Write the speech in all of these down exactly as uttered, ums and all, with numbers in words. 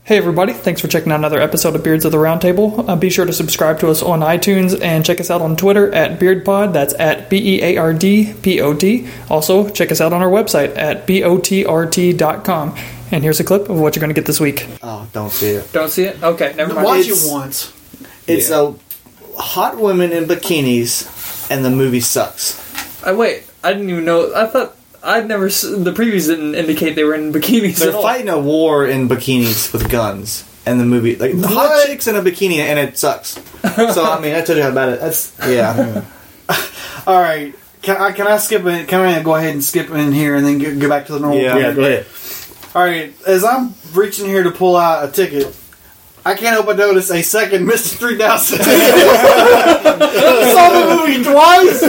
Hey everybody, thanks for checking out another episode of Beards of the Roundtable. Uh, be sure to subscribe to us on iTunes and check us out on Twitter at BeardPod. That's at B E A R D P O D. Also, check us out on our website at B O T R T dot com. And here's a clip of what you're going to get this week. Oh, don't see it. Don't see it? Okay, never mind. Watch It's- it once. It's Yeah. a hot women in bikinis, and the movie sucks. I wait, I didn't even know. I thought I'd never. s- The previews didn't indicate they were in bikinis They're at all. fighting a war in bikinis with guns, and the movie like the hot What? chicks in a bikini, and it sucks. So I mean, I told you how bad it. That's yeah. All right. Can I can I skip in? Can I go ahead and skip in here and then get, go back to the normal? Yeah. plan? Yeah, go ahead. All right. As I'm reaching here to pull out a ticket, I can't help but notice a second Mister three thousand ticket. Saw the movie twice.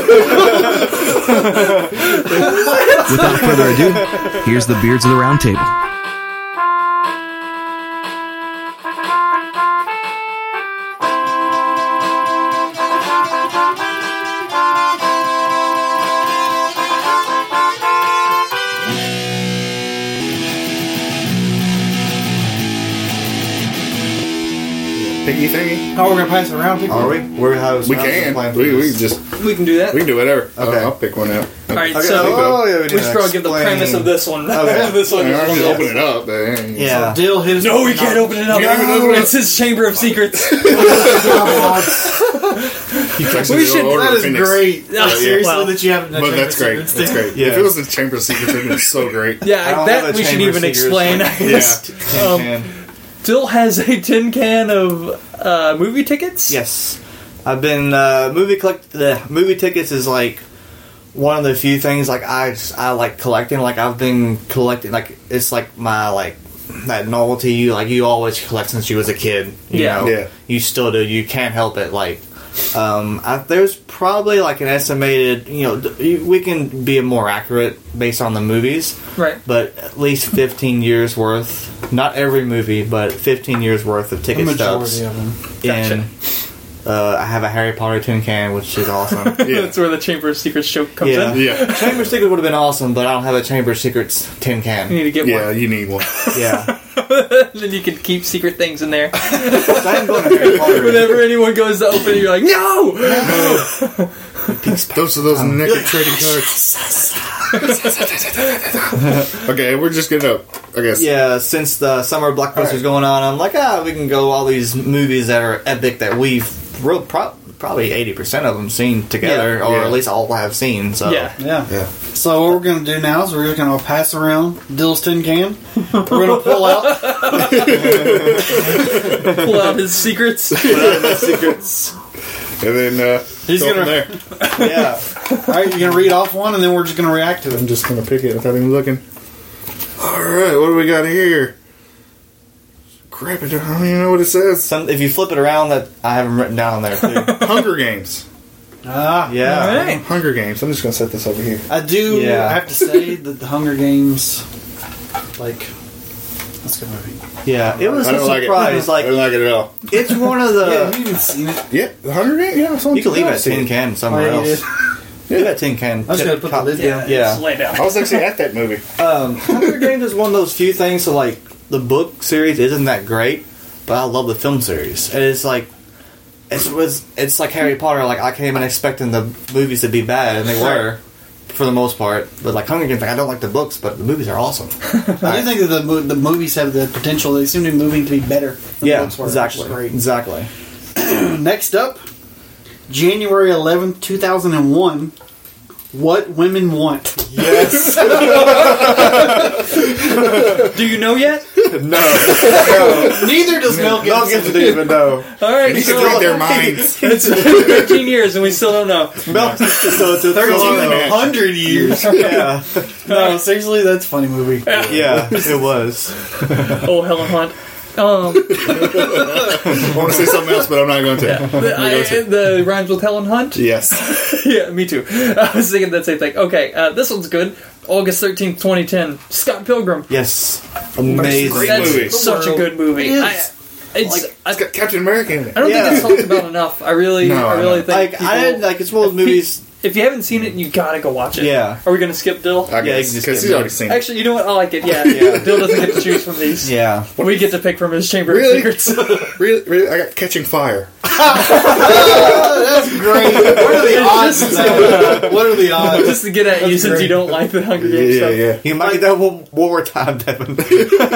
Without further ado, here's the Beards of the Round Table. Piggy thingy? How are we gonna pass it around? Are we? We're how We can. We, we just We can do that. we can do whatever. Okay. I'll, I'll pick one out. all right, Okay, so oh, yeah, we we need should to probably give the explain. premise of this one. Okay. this one. I can is- open it up. But, eh, Yeah. Dill hit us. No, we can't open it up. Can't even open it up. It's his chamber of secrets. you fixed We it should- in order That of is Phoenix. great. Yeah. Seriously, Wow. that you haven't. But that's great. That's great. Yeah. If it was the Chamber of Secrets, it would be so great. Yeah, I don't that have a we should chamber even of secrets, explain. like- Yeah. Um, Tin can. Dill has a tin can of uh, movie tickets. Yes, I've been uh, movie collect. The movie tickets is like one of the few things like I I like collecting. Like I've been collecting. Like it's like my like that novelty. You like you always collect since you was a kid. You Yeah. know? Yeah. You still do. You can't help it. Like um, I, there's probably like an estimated. You know, d- we can be more accurate based on the movies. Right. But at least fifteen years worth. Not every movie, but fifteen years worth of The ticket majority stubs. of them. Gotcha. And uh, I have a Harry Potter tin can, which is awesome. Yeah. That's where the chamber of secrets joke comes Yeah. in. Yeah. Chamber of Secrets would have been awesome, but I don't have a Chamber of Secrets tin You can. need to get Yeah, one. you need one. Yeah. Then you can keep secret things in there. I am going to Harry Potter. Whenever anyone goes to open it, you're like, no! Those are those naked trading cards. Okay, we're just gonna, I guess. Yeah, since the summer blockbuster's going on, I'm like, ah, we can go all these movies that are epic that we've real pro- probably eighty percent of them seen together, Yeah. or Yeah. at least all have seen. So Yeah. Yeah. Yeah. So what we're going to do now is we're just going to pass around Dill's tin can. We're going to pull out. Pull out his secrets. secrets. And then, uh, He's go gonna- from there. Yeah. All right, you're going to read off one, and then we're just going to react to I'm it. just gonna pick it without even looking. Alright, what do we got here? Crap, I don't I don't even know what it says. Some, if you flip it around, that I have them written down there too. Hunger Games. Ah, Yeah. All right. Hunger Games. I'm just gonna set this over here. I do Yeah. have to say that the Hunger Games, like, that's a good movie. Yeah. It was I a don't like it. surprise. I Like don't like it at all. it's one of yeah, the. you haven't seen it. Yeah, the Hunger Games? Yeah, it's on You can leave T V. that tin can somewhere Oh, you else. did? Leave that tin can. I was going to put the lid down. Yeah. Just lay down. I was actually at that movie. Um, Hunger Games is one of those few things. So like the book series isn't that great, but I love the film series. And it's like it was. It's like Harry Potter. Like I came in expecting the movies to be bad, and they were for the most part. But like Hunger Games, like I don't like the books, but the movies are awesome. I do think that the, mo- the movies have the potential. They seem to be moving to be better than Yeah, the books were, exactly. which is great. Exactly. Next up, January eleventh, two thousand one. What Women Want. Yes. Do you know yet? no. Neither does Mel Mel Gibson. Gibson didn't even know. All right, You so can read their minds. it's been thirteen years and we still don't know. Mel Gibson so it's a thirteen thirteen. minutes. hundred years. Yeah. No, seriously, that's a funny movie. Yeah. It was. Oh, Helen Hunt. Um, I want to say something else, but I'm not going to. the, I, the rhymes with Helen Hunt. Yes. Yeah, me too. I was thinking that same thing. Okay, uh, this one's good. August thirteenth, twenty ten. Scott Pilgrim. Yes. Amazing. Great That's movie. such a good movie. It I, is. It's, Like, I, It's got Captain America in it. I don't Yeah. think it's talked about enough. I really, No, I I really know. think like people, I didn't like it's one of those movies. if you haven't seen it, you gotta go watch it. Yeah. Are we gonna skip Dill? I Yeah, you guess can just because get he's it. already seen it. Actually, you know what? I like it. Yeah, Yeah. Bill doesn't get to choose from these. Yeah, We get to pick from his chamber Really? of secrets. Really, really, I got Catching Fire. That's great. What are the odds? of that? What are the odds? Just to get at you since great. you don't like the Hunger Yeah, Games yeah, stuff. yeah. you might get that one, one more time, Devin. Might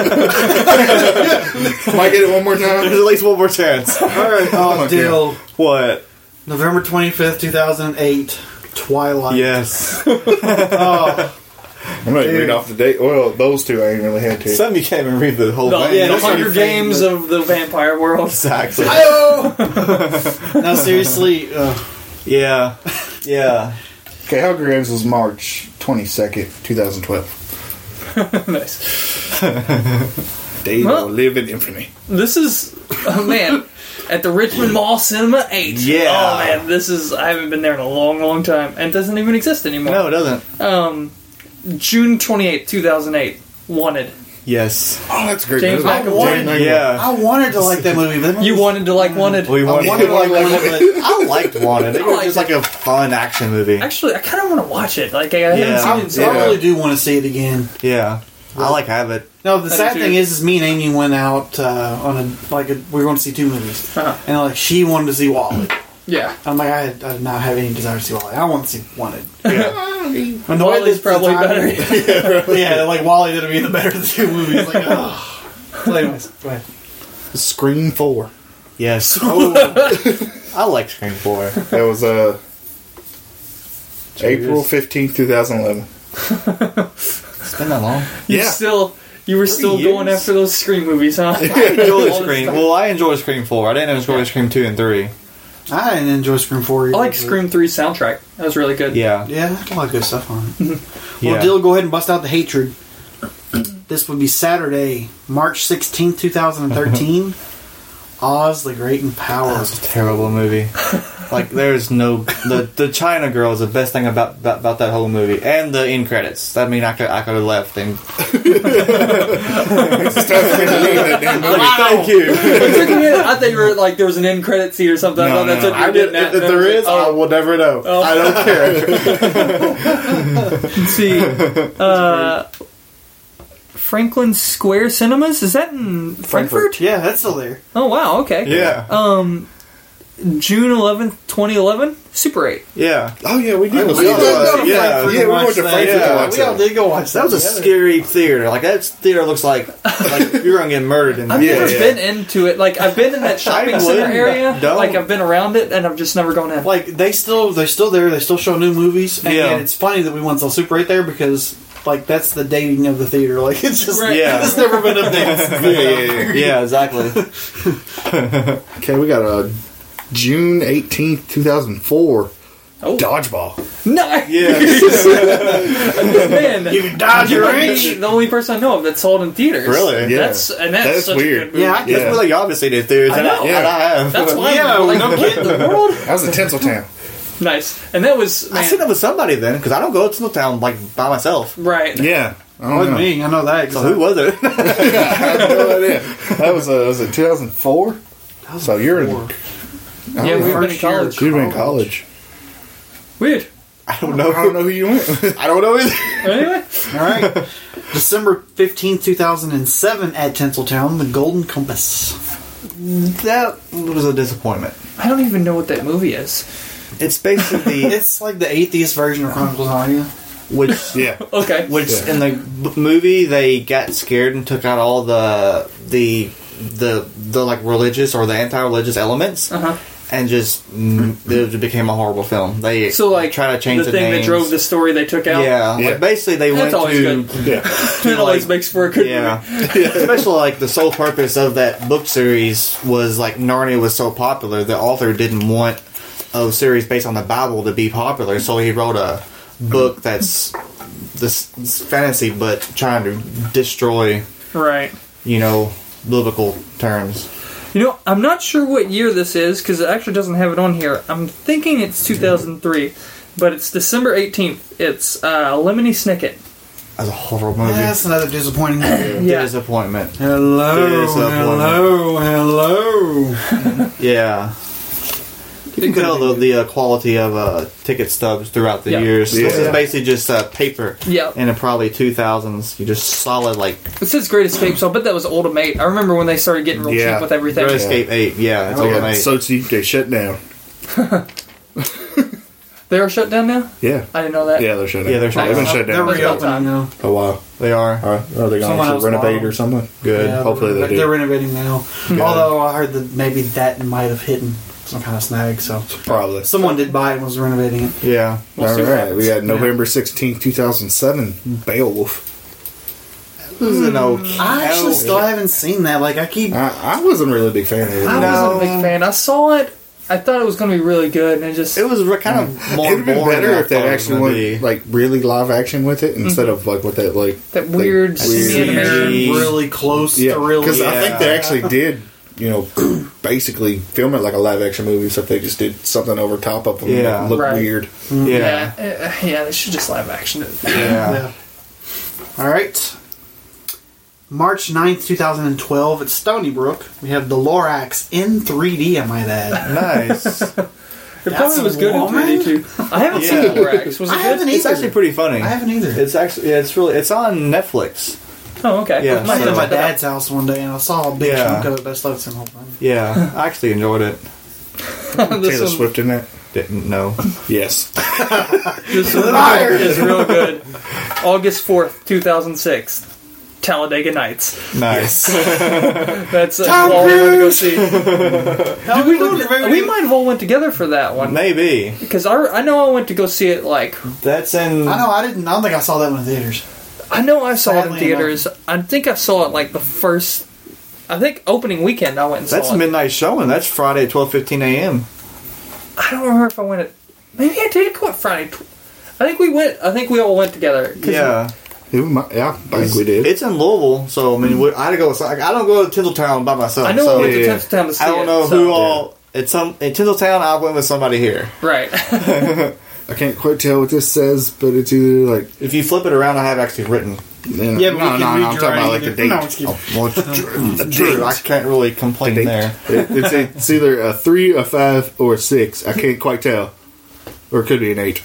get it one more There's time. at least one more chance. All right, oh, my Dill. What? November twenty-fifth, two thousand eight. Twilight. Yes. Oh, I'm going to read off the date. Well, those two I ain't really had to. Some of you can't even read the whole The, thing. yeah, the those are Hunger your Games favorite. of the vampire world. Exactly. no, seriously. Uh, Yeah. Yeah. Okay, Hunger Games was March twenty-second, twenty twelve. Nice. They Well- will live in infamy. This is, oh man, at the Richmond Mall Cinema eight. Yeah. Oh man, this is, I haven't been there in a long, long time. And it doesn't even exist anymore. No, it doesn't. Um, June twenty-eighth, two thousand eight. Wanted. Yes. Oh, that's a great. James movie. McAvoy. James McAvoy. Yeah. I wanted to like that movie. But that You movie- wanted to like Wanted? We wanted, I wanted to like Wanted, but I liked Wanted. It I was liked just like a fun action movie. Actually, I kind of want to watch it. Like, I haven't Yeah. seen it in so I long. really do want to see it again. Yeah. I like Habit. No, the I do sad too. thing is, is me and Amy went out uh, on a like a, we were going to see two movies, Uh-huh. and like she wanted to see Wally. Yeah. I'm like, I, had, I did not have any desire to see Wally. I want to see Wanted. Yeah. And the way Wally's this- probably the time- better. yeah, like Wally did be the better of the two movies. Like, oh. So anyways, go ahead. Scream four. Yes. Oh. I like Scream four. That was uh, April fifteenth, twenty eleven. It's been that long. You Yeah. still, you were still years. going after those Scream movies, huh? I enjoy All this Scream. time. Well, I enjoy Scream four. I didn't enjoy Scream two and three. I didn't enjoy Scream four. I either, like but- Scream three's soundtrack. That was really good. Yeah. Yeah, there's a lot of good stuff on it. Yeah. Well, Dill, go ahead and bust out the hatred. This would be Saturday, March sixteenth, twenty thirteen. Oz the Great and Powerful. That's a terrible movie. Like, there's no the the China girl is the best thing about about, about that whole movie, and the end credits. I mean, I could I could have left and thank you. It took me a- I thought you were like there was an end credit scene or something. I No, thought that's no, what no. you I were did, getting at. if And I there was is, like, I oh, will never know. Oh. I don't care. let's see. Uh, Franklin Square Cinemas? Is that in Frankfurt? Yeah, that's still there. Oh wow, okay. Yeah. Um, June eleventh, twenty eleven. Super eight. Yeah. Oh yeah, we did. We We all, did uh, go to yeah, Frankfurt. yeah, Yeah, we watch went to that. Frankfurt Yeah, to watch We all that. did go watch that. That was a together. scary theater. Like, that theater looks like like you're gonna get murdered in there. I've Yeah, never yeah. been into it. Like I've been in that shopping I center wouldn't. area. Don't. Like I've been around it, and I've just never gone in. Like they still, they're still there. They still show new movies. And Yeah. it's funny that we went to Super eight there because, like, that's the dating of the theater. Like it's just, Right. Yeah. it's never been updated. Since Yeah, yeah, yeah. Yeah, exactly. Okay, we got a June eighteenth, two thousand four. Oh. Dodgeball. Nice. Yeah. Man, You can dodge you your might inch. be the only person I know of that saw it in theaters. Really? Yeah. That's and that's, That's such weird. a good movie. Yeah, I That's Yeah. really obviously did theaters. I and know. and I have. That's why. Yeah, I'm like, no what kidding. in the world? That was in Tinseltown. Nice. And that was I man, seen it with somebody then, because I don't go to Tinseltown like by myself. right. Yeah. I don't Wasn't know. me. I know that. So who was it? I have no idea. That was, uh, was it two thousand four? So you're in. four. Yeah, Oh, we've been in first year. college. You've been in college. Weird. I don't know. I don't know who you went. I don't know either. Anyway, All right. December fifteenth, two thousand seven at Tinseltown, The Golden Compass. That was a disappointment. I don't even know what that movie is. It's basically It's like the atheist version of Chronicles of Narnia. which Yeah. Okay. which Yeah. in the b- movie they got scared and took out all the the the the like religious or the anti-religious elements Uh huh. and just mm, it became a horrible film. They So like try to change the the, thing names. that drove the story they took out. Yeah, Yeah. like basically they That's went always to good. Yeah. It always like- makes for a good yeah, movie. especially like the sole purpose of that book series was like Narnia was so popular, the author didn't want a series based on the Bible to be popular, so he wrote a book that's this, this fantasy but trying to destroy, Right. you know, biblical terms. You know, I'm not sure what year this is because it actually doesn't have it on here. I'm thinking it's two thousand three, but it's December eighteenth. It's uh, Lemony Snicket. That's a horrible movie. That's another disappointing movie. Yeah. Disappointment. Hello, Disappointment. hello, hello. Yeah. You can tell the, the uh, quality of uh, ticket stubs throughout the Yeah. years. This Yeah. is basically just uh, paper. Yeah. In the probably two thousands. You just solid, like, It says Great Escape, so I bet that was Ultimate. I remember when they started getting real Yeah. cheap with everything. Great Escape eight. Yeah, it's Oh, all yeah. eight. So cheap they shut down. They are shut down now? Yeah. I didn't know that. Yeah, they're shut down. Yeah, they're shut They've been down. shut They're down That's about time. reopening now. a while. They are. Are, are they going Someone to else renovate bought or something? Good. Yeah, Hopefully they're, they do. They're renovating now. Although I heard that maybe that might have hit some kind of snag, so Probably. someone did buy it and was renovating it. Yeah. We'll see All what right. happens. We got November sixteenth, two thousand seven. Beowulf. This is an okay. I actually still haven't seen that. Like I keep. I, I wasn't really a big fan of it. I No. wasn't a big fan. I saw it. I thought it was going to be really good, and it just... It was re- kind of more It would have been boring better than I if they thought it was actually gonna went be. like really live action with it instead of like with that like that weird like, semi-animation. G. Really close yeah. to real. Because I think they Yeah. actually did, you know, basically film it like a live action movie. So if they just did something over top of them, Yeah. that looked Right. weird. Yeah. Yeah, uh, yeah, they should just live action it. Yeah. Yeah. All right. March ninth, twenty twelve at Stony Brook, we have The Lorax in three D, I might add. Nice. It That's probably was good in woman? three D too. I haven't Yeah. seen the Lorax. Was it I good? haven't It's either. actually pretty funny. I haven't either. It's actually, yeah, it's really, it's on Netflix. Oh, okay. Yeah, I Might was have at my checked it out. dad's house one day and I saw a big Yeah. chunk of it, but I still haven't seen the whole thing. Yeah, I actually enjoyed it. This Taylor one, Swift in that? Didn't know. Yes. this one is real good. August fourth, two thousand six. Talladega Nights. Nice. That's uh, Tom all we want to go Cruise! see. Did we, go, we might have all went together for that one. Maybe. Because I, I know I went to go see it, like, That's in. I know, I didn't, I don't think I saw that one in theaters. I know I saw it in Sadly theaters. I think I saw it, like, the first, I think opening weekend I went and That's saw it. midnight showing. That's Friday at twelve fifteen a.m. I don't remember if I went at, maybe I did go at Friday. tw- I think we went, I think we all went together. 'cause Yeah. Yeah, we might- yeah, I think we did. It's in Louisvil, so I mean, we, I had to go. I don't go to Tinseltown by myself. I know so I went to yeah. Tinseltown to see I don't it, know so- who all. It's some in Tinseltown. I went with somebody here. Right. I can't quite tell what this says, but it's either like If you flip it around, I have actually written. no, Yeah, but we no, can no, read no, I'm your talking about writing like the either. date. No, it's cute. Oh, well, it's The true. I date. can't really complain Date. there. It- it's, it's either a three, a five, or a six. I can't quite tell, or it could be an eight.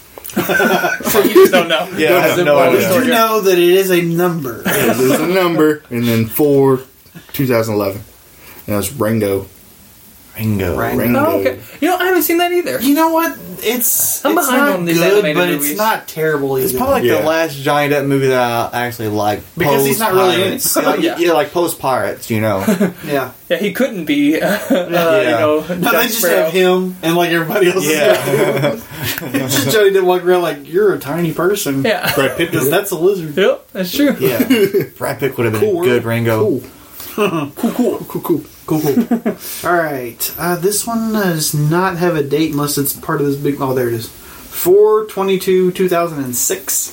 So you just don't know. Yeah, I have no Don't idea. know. You know that it is a number. Yeah, there's a number, and then four, twenty eleven. And that's Rango. Ringo. Rango. Oh, okay. You know, I haven't seen that either. You know what? It's I'm it's behind not on these good, animated but movies. it's not terrible either. It's probably like Yeah. the last Johnny Depp movie that I actually like. Because he's not really in it. Post-Pirates. like, Yeah. yeah, like post pirates, you know. yeah. Yeah, he couldn't be, uh, you Yeah. know, No, Jack they just Sparrow. have him and like everybody else. Yeah. It's just Johnny Depp walking around like you're a tiny person. Yeah. Brad Pitt Because that's a lizard. Yep, that's true. Yeah. Brad Pitt would have been Cool. a good Ringo. Cool. cool, cool, cool, cool, cool, cool. All right, uh, this one does not have a date unless it's part of this big. Oh, there it is. four twenty-two two thousand six.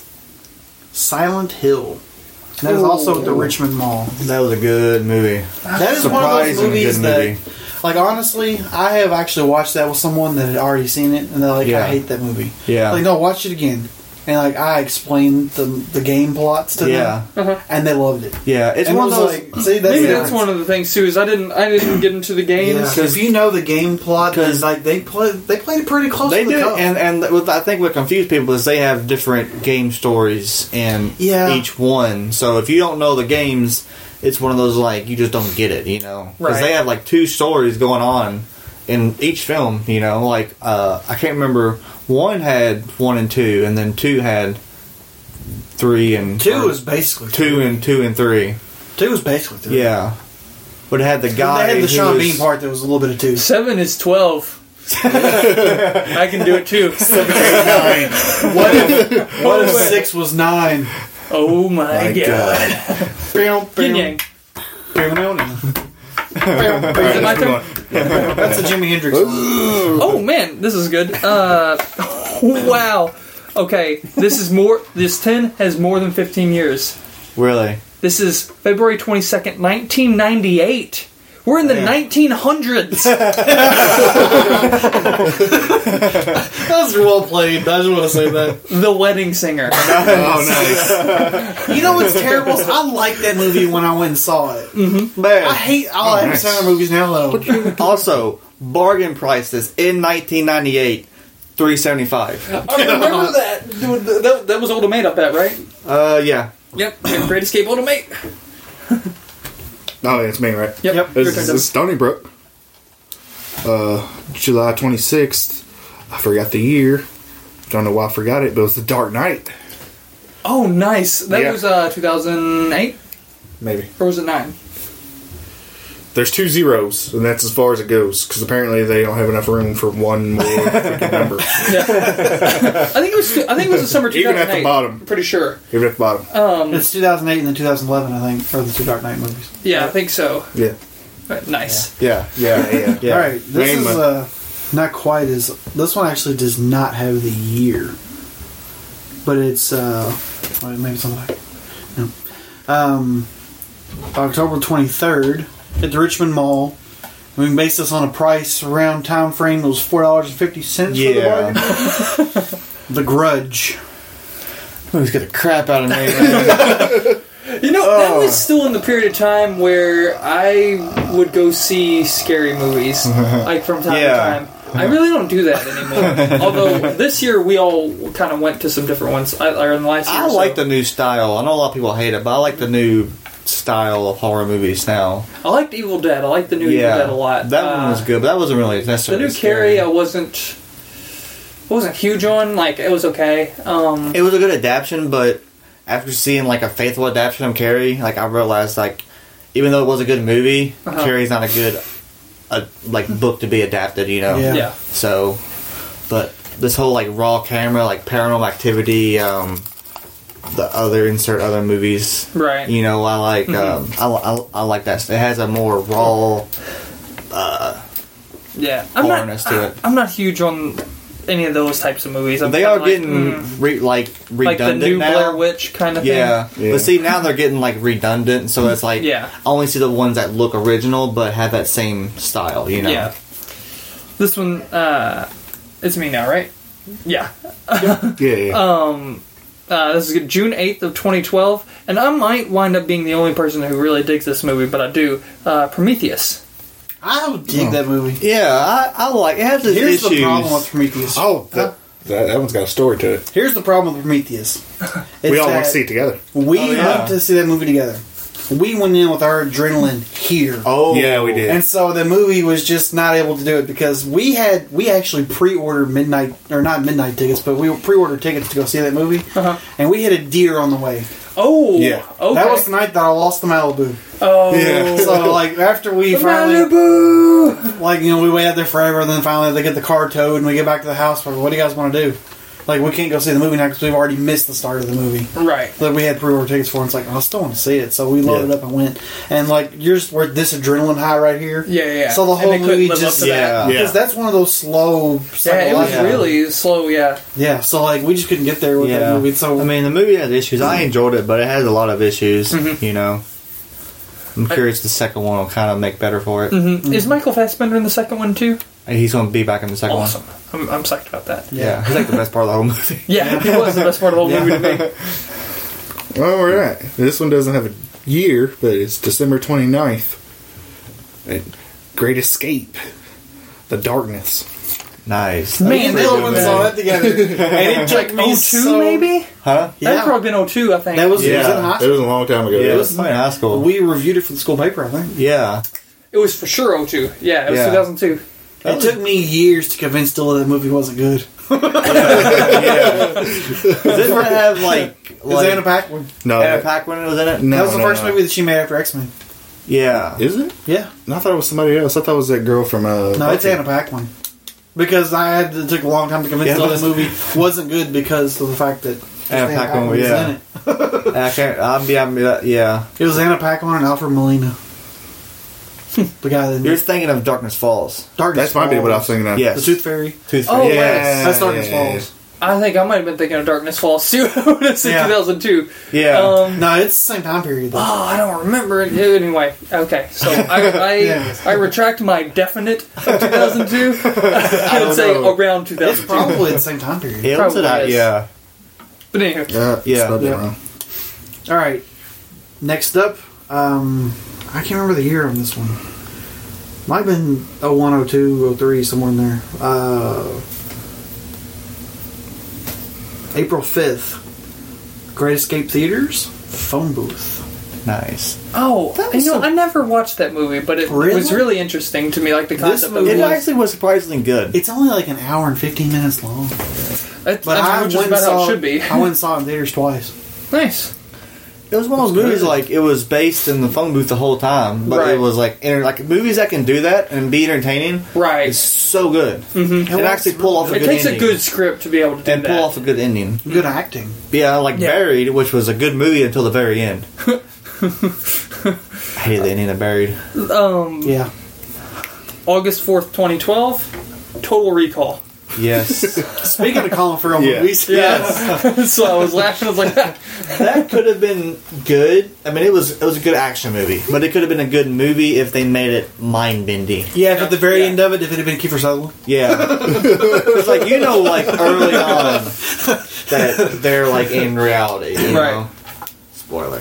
Silent Hill. That is also at the Richmond Mall. That was a good movie. That is one of those Surprising movies good that, movie. like, honestly, I have actually watched that with someone that had already seen it, and they're like, Yeah. I hate that movie. Yeah. Like, no, watch it again. And, like, I explained the the game plots to Yeah. them, and they loved it. Yeah, it's And one it of was those. like, see, that's Maybe the that's difference. one of the things too. Is I didn't I didn't get into the games. Yeah, because if you know the game plot, because like they play, they played it pretty close. They to the do, cup. and and what I think what confused people is they have different game stories in Yeah. each one. So if you don't know the games, it's one of those like you just don't get it, you know, because Right. they have like two stories going on in each film. You know, like uh, I can't remember. One had one and two, and then two had three and two or was basically two and two and three. two was basically three. Yeah, but it had the guy. They had the who Sean was- Bean part that was a little bit of two. Seven is twelve. I can do it too. What if what if six was nine? Oh my, My god. God. Yin yang. That's Is it my turn? a Jimi Hendrix song. Oh man, this is good. Uh, wow. Okay, this is more. This ten has more than fifteen years. Really? This is February twenty second, nineteen ninety eight. We're in the nineteen hundreds. That was well played. I just want to say that. The Wedding Singer. Oh, nice. You know what's terrible? Is I liked that movie when I went and saw it. Man. I hate all Oh, Adam nice. Sandler movies now, though. Also, bargain prices in nineteen ninety-eight, three seventy-five. I remember that. Dude, that. That was Ultimate up at, right? Uh, yeah. Yep. Great Escape Ultimate. Oh, yeah, it's me, right? Yep. Yep. Your This turn, is Doug. this is Stony Brook. Uh, July twenty-sixth. I forgot the year. Don't know why I forgot it, but it was The Dark Knight. Oh, nice. That Yeah. was uh, two thousand eight? Maybe. Or was it nine? There's two zeros, and that's as far as it goes, because apparently they don't have enough room for one more freaking number. Yeah. I think it was. I think it was the summer two Even thousand eight. at the bottom. Pretty sure. Even at the bottom. It's two thousand eight and then two thousand eleven, I think, are the two Dark Knight movies. Yeah, I think so. Yeah. But nice. Yeah. Yeah, yeah. Yeah. All right, this Name is a- uh, not quite as. This one actually does not have the year, but it's. Uh, wait, maybe it's on the back. No. Um, October twenty-third at the Richmond Mall. We can base this on a price around time frame. It was four dollars and fifty cents for the Yeah. bargain. The Grudge. Who's got the crap out of me, man? You know, that was still in the period of time where I would go see scary movies, like from time Yeah. to time. I really don't do that anymore. Although this year we all kind of went to some different ones. I, or in the last year, I or so. like the new style. I know a lot of people hate it, but I like the new style of horror movies now. I liked Evil Dead. I like the new yeah, Evil Dead a lot. That Uh, one was good, but that wasn't really The necessarily new scary. Carrie, I wasn't wasn't huge on. Like it was okay. Um, It was a good adaptation, but after seeing like a faithful adaptation of Carrie, like I realized like even though it was a good movie, Uh-huh. Carrie's not a good uh, like book to be adapted. You know. Yeah. yeah. So, but this whole like raw camera, like Paranormal Activity, um, the other insert other movies. Right. You know, I like um, I, I, I like that. It has a more raw. Yeah. I'm not. Horrorness to it. I'm not huge on any of those types of movies. I'm They kinda are like, getting mm, re, like redundant like the new now. Blair Witch kind of Yeah. thing. Yeah. But see, now they're getting like redundant, so it's like Yeah. I only see the ones that look original but have that same style. You know. Yeah. This one, uh, it's me now, right? Yeah. Yeah, yeah. Um, uh, this is June eighth of twenty twelve, and I might wind up being the only person who really digs this movie, but I do. Uh, Prometheus. I would dig that movie. Yeah, I, I like it. Has its Here's issues. the problem with Prometheus. oh, that, that, that one's got a story to it. Here's the problem with Prometheus. We It's all want that to see it together. We Oh, yeah. went to see that movie together. We went in with our adrenaline here. Oh, Yeah, we did. And so the movie was just not able to do it because we had we actually pre-ordered midnight or not midnight tickets, but we pre-ordered tickets to go see that movie, Uh-huh. and we hit a deer on the way. Oh, Yeah. Okay. That was the night that I lost the Malibu. oh, Yeah. So like after we finally, Malibu. like you know, we waited there forever, and then finally they get the car towed, and we get back to the house. We're, what do you guys want to do? Like we can't go see the movie now because we've already missed the start of the movie Right. that we had pre-order tickets for. And it's like, I still want to see it, so we loaded Yeah. up and went. And like, you're just we're this adrenaline high right here. Yeah, yeah, yeah. So the And whole they couldn't movie live up just to that. Yeah. because that's one of those slow. Yeah, it was psychological- really slow. Yeah. Yeah, so like we just couldn't get there with that Yeah. movie. So I mean, the movie has issues. I enjoyed it, but it has a lot of issues. Mm-hmm. You know. I'm curious the second one will kind of make better for it. Mm-hmm. Is Michael Fassbender in the second one too? And he's going to be back in the second Awesome. one. I'm, I'm psyched about that. Yeah, he's like the best part of the whole movie. Yeah, he was the best part of the whole movie to me. All right. This one doesn't have a year, but it's December twenty-ninth. And Great Escape. The Darkness. Nice. Man, me and they Dylan do, went and man. saw that together, and it took Like me oh two so, maybe? Huh? Yeah, That'd probably been oh two, I think. that was, it was Yeah. in high It school. was a long time ago. Yeah, it It was was, in high school. We reviewed it for the school paper, I think. yeah. It was for sure oh two. Yeah, it was Yeah. two thousand two. It took me years to convince Dylan that movie wasn't good. Didn't it have like. It was like Anna Paquin. no, Anna Paquin was in it? no, That was the no, first no. movie that she made after X-Men. Yeah. Is it? Yeah. No, I thought it was somebody else. I thought it was that girl from. Uh, No, it's Buffy. Anna Paquin. Because I had to, it took a long time to convince Yeah, Dylan but- the movie wasn't good because of the fact that Anna Paquin, was yeah. in it. I can't. I'm, yeah, I'm, uh, yeah. It was Anna Paquin and Alfred Molina. The guy that You're thinking of Darkness Falls. Darkness That's might be what I was Falls. thinking of. Yes. The Tooth Fairy. Tooth Oh, Fairy. right. Yeah. That's Darkness yeah, yeah, Falls. I think I might have been thinking of Darkness Falls too when I said Yeah. two thousand two. Yeah. Um, No, it's the same time period. Though. oh, I don't remember it. Anyway, okay. So I I, Yeah. I retract my definite of two thousand two. I would say know. around two It's thousand two. probably the same time period. Yeah, what's it probably at? is. Yeah. But anyway, Yeah, Yeah. spelled it Yeah. wrong. All right. Next up, um, I can't remember the year on this one. Might have been oh one, oh two, oh three, somewhere in there. Uh, April fifth. Great Escape Theaters, Phone Booth. Nice. oh, That you was know, some- I never watched that movie, but it Really? was really interesting to me. Like the concept of movie It it. was- actually was surprisingly good. It's only like an hour and fifteen minutes long. That's, But I I mean, which is went and about how saw it should be. I went and saw it in theaters twice. Nice. It was one of those movies like it was based in the phone booth the whole time, but Right. it was like inter- like movies that can do that and be entertaining. Right. It's so good. Mm-hmm. And actually pull off a It good takes ending. a good script to be able to do and that. pull off a good ending. Good acting. Yeah, like Yeah. Buried, which was a good movie until the very end. I hated the ending of Buried. um, Yeah. August fourth, twenty twelve. Total Recall. Yes. Speaking of Colin Farrell Yeah. movies, Yes. So I was laughing. I was like, That could have been good. I mean, it was it was a good action movie, but it could have been a good movie if they made it mind bending. yeah. If at the very Yeah. end of it, if it had been Kiefer Sutherland, Yeah, it's like you know, like early on that they're like in reality. You Right. know? Spoiler.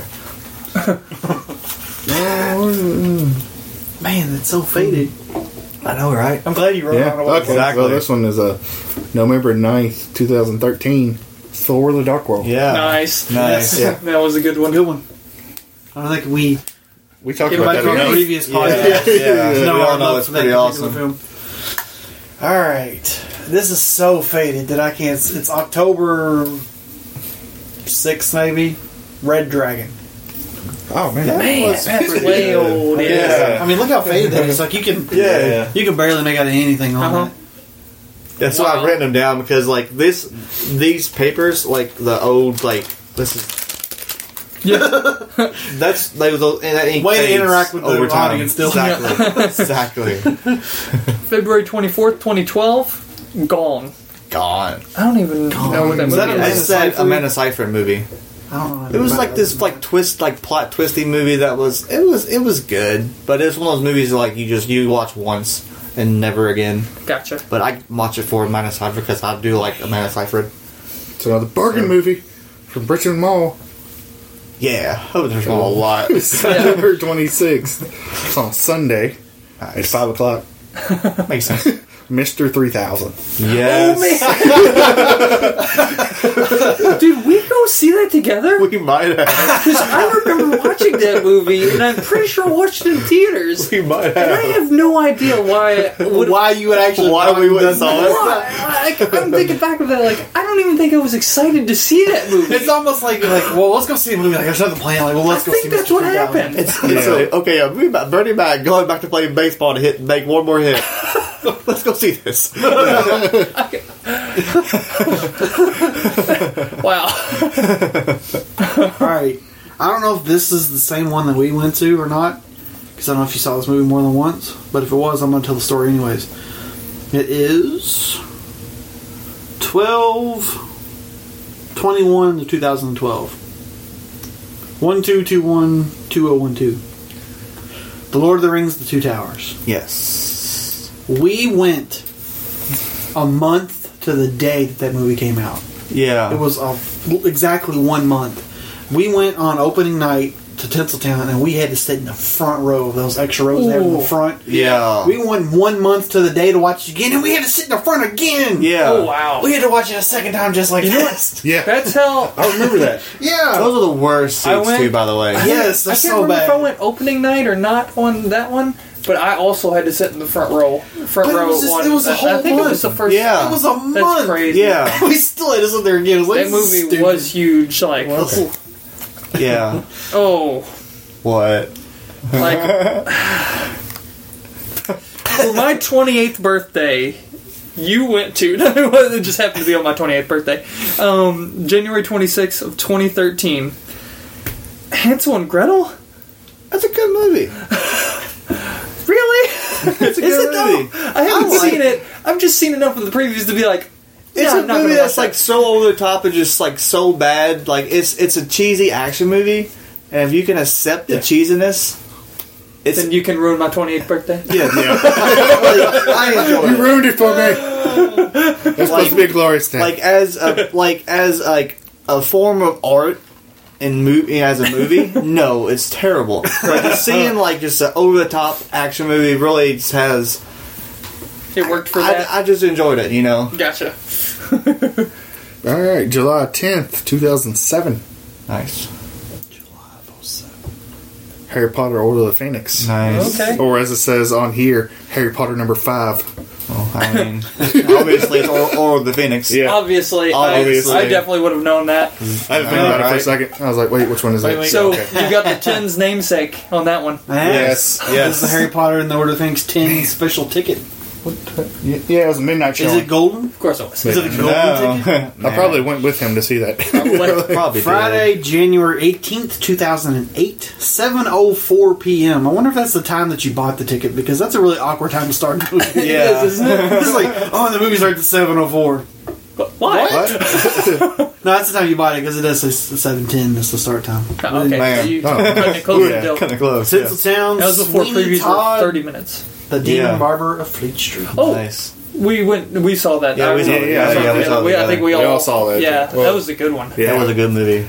man, it's so faded. I know, right? I'm glad you wrote Yeah. it on. Okay. Exactly. Well, this one is uh, November ninth, twenty thirteen. Thor: The Dark World. Yeah. nice. Nice. Yeah. That was a good one. Good one. I don't think we We talked came about back that on the enough. previous Yeah. podcast. Yeah. No, we all our know love it's for that pretty particular awesome. film. All right, this is so faded that I can't. It's October sixth, maybe. Red Dragon. Oh man. Man, was that's pretty way good. old. Yeah. Yeah. I mean, look how faded that is. Like you can, Yeah. you can barely make out anything on Uh-huh. it. That's why Wow. I've written them down because like this, these papers, like the old, like this is. That's they was and that ink Way to fades interact with the over time. audience still. Exactly. Exactly. February twenty-fourth, twenty twelve. Gone. Gone. I don't even know what that Is movie that is. Amanda It's that Seyfried? Amanda Seyfried movie. I don't know. It was like this like twist, like plot twisty movie that was it was it was good, but it's one of those movies that, like you just you watch once and never again. Gotcha. But I watch it for Amanda Seyfried because I do like Amanda Seyfried. It's another bargain movie from Richmond Mall. Yeah, oh, there's a lot. September twenty-sixth. It's on Sunday at five o'clock. Makes sense. Mister three thousand. Yes, Did we go see that together? we might have. Because I remember watching that movie, and I'm pretty sure I watched it in theaters. We might And I have. have no idea why. I would, why you would actually Why we went and saw it? why? Like, I'm thinking back of that. Like, I don't even think I was excited to see that movie. It's almost like like well, let's go see a movie. Like there's nothing planned. Like well, I let's go think see. that's Mister what three thousand. happened. It's, it's a, okay, yeah, we about Bernie Mac going back to playing baseball to hit make one more hit. Let's go see this. Wow. All right. I don't know if this is the same one that we went to or not, because I don't know if you saw this movie more than once. But if it was, I'm going to tell the story anyways. It is twelve twenty-one to two thousand twelve. one two two one two oh one two. The Lord of the Rings, The Two Towers. Yes. We went a month to the day that that movie came out. Yeah. It was a, exactly one month. We went on opening night to Tinseltown, and we had to sit in the front row of those extra rows they have in the Ooh. front. Yeah. We went one month to the day to watch it again, and we had to sit in the front again. Yeah. Oh, wow. We had to watch it a second time just like this. Yeah. That's how. I remember that. Yeah. Those are the worst I seats went- too, by the way. Yes, I that's can't so remember bad. if I went opening night or not on that one, but I also had to sit in the front row. Front But it row was just- on. it was a I- whole I think it was the month. first. Yeah. It was a That's month. crazy. Yeah. We still had to sit there again. It was like, That this is movie stupid. was huge. Like, Okay. Yeah. oh, What? like for my twenty-eighth birthday, you went to. It just happened to be on my twenty-eighth birthday, um, January twenty-sixth of twenty thirteen. Hansel and Gretel. That's a good movie. Really? It's a Is good it though? movie. I haven't I like seen it. I've just seen enough of the previews to be like, It's Yeah, a I'm not movie gonna that's watch like that. so over the top and just like so bad. Like it's it's a cheesy action movie, and if you can accept the Yeah. cheesiness, it's Then you can ruin my twenty-eighth birthday. yeah. like, I enjoy You it. ruined it for me. That's supposed to be a glorious thing. Like as a like as like a form of art in movie as a movie. No, it's terrible. But just seeing like just an over the top action movie really just has. It worked for that. I, I just enjoyed it. You know. Gotcha. All right, July tenth, two thousand seven. Nice. Harry Potter: Order of the Phoenix. Nice. Okay. Or as it says on here, Harry Potter number five. Well, I mean, obviously it's or, or the Phoenix. Yeah. Obviously, Obviously. I, I definitely would have known that. I had to think about it for a Alright. second. I was like, wait, which one is Wait, it? wait. So Okay. you got the ten's namesake on that one. Yes. This Yes. is the Harry Potter and the Order of Phoenix ten special ticket. Yeah, it was a midnight show. Is it golden? Of course it was. Is it a golden ticket? No. I probably went with him to see that. Probably Friday, January eighteenth, two thousand eight, seven oh four p.m. I wonder if that's the time that you bought the ticket, because that's a really awkward time to start a movie. Did. Yeah. It's like, oh, the movie starts at seven oh four. Why? No, that's the time you bought it, because it does say seven ten. That's the start time. Oh, okay, Man. so you Oh. cutting it close Yeah, to kind of close. Yeah. Tinseltown, That was before Sweeney previews Todd, were thirty minutes. The Demon Yeah. Barber of Fleet Street. Oh, Nice. we went. We saw that. Yeah, I we saw remember. it. Yeah, yeah, we saw it We- I together. think we We all, all saw that. Yeah, Well- that was a good one. Yeah. That was a good movie.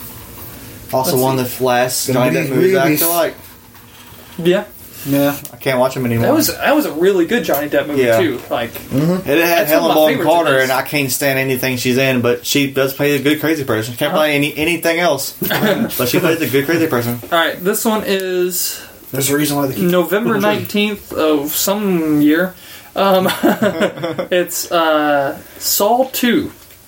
Also, Let's one of the last Gonna Johnny be Depp movies I really actually like. Yeah, Yeah. I can't watch them anymore. that was that was a really good Johnny Depp movie Yeah. too. Like, It had That's Helen one of my Bonham favorites of Carter, his. and I can't stand anything she's in, but she does play a good crazy person. Can't Uh-huh. play any anything else, but she plays a good crazy person. all right, this one is There's a reason why they keep November nineteenth of some year. Um, it's uh, Saw two.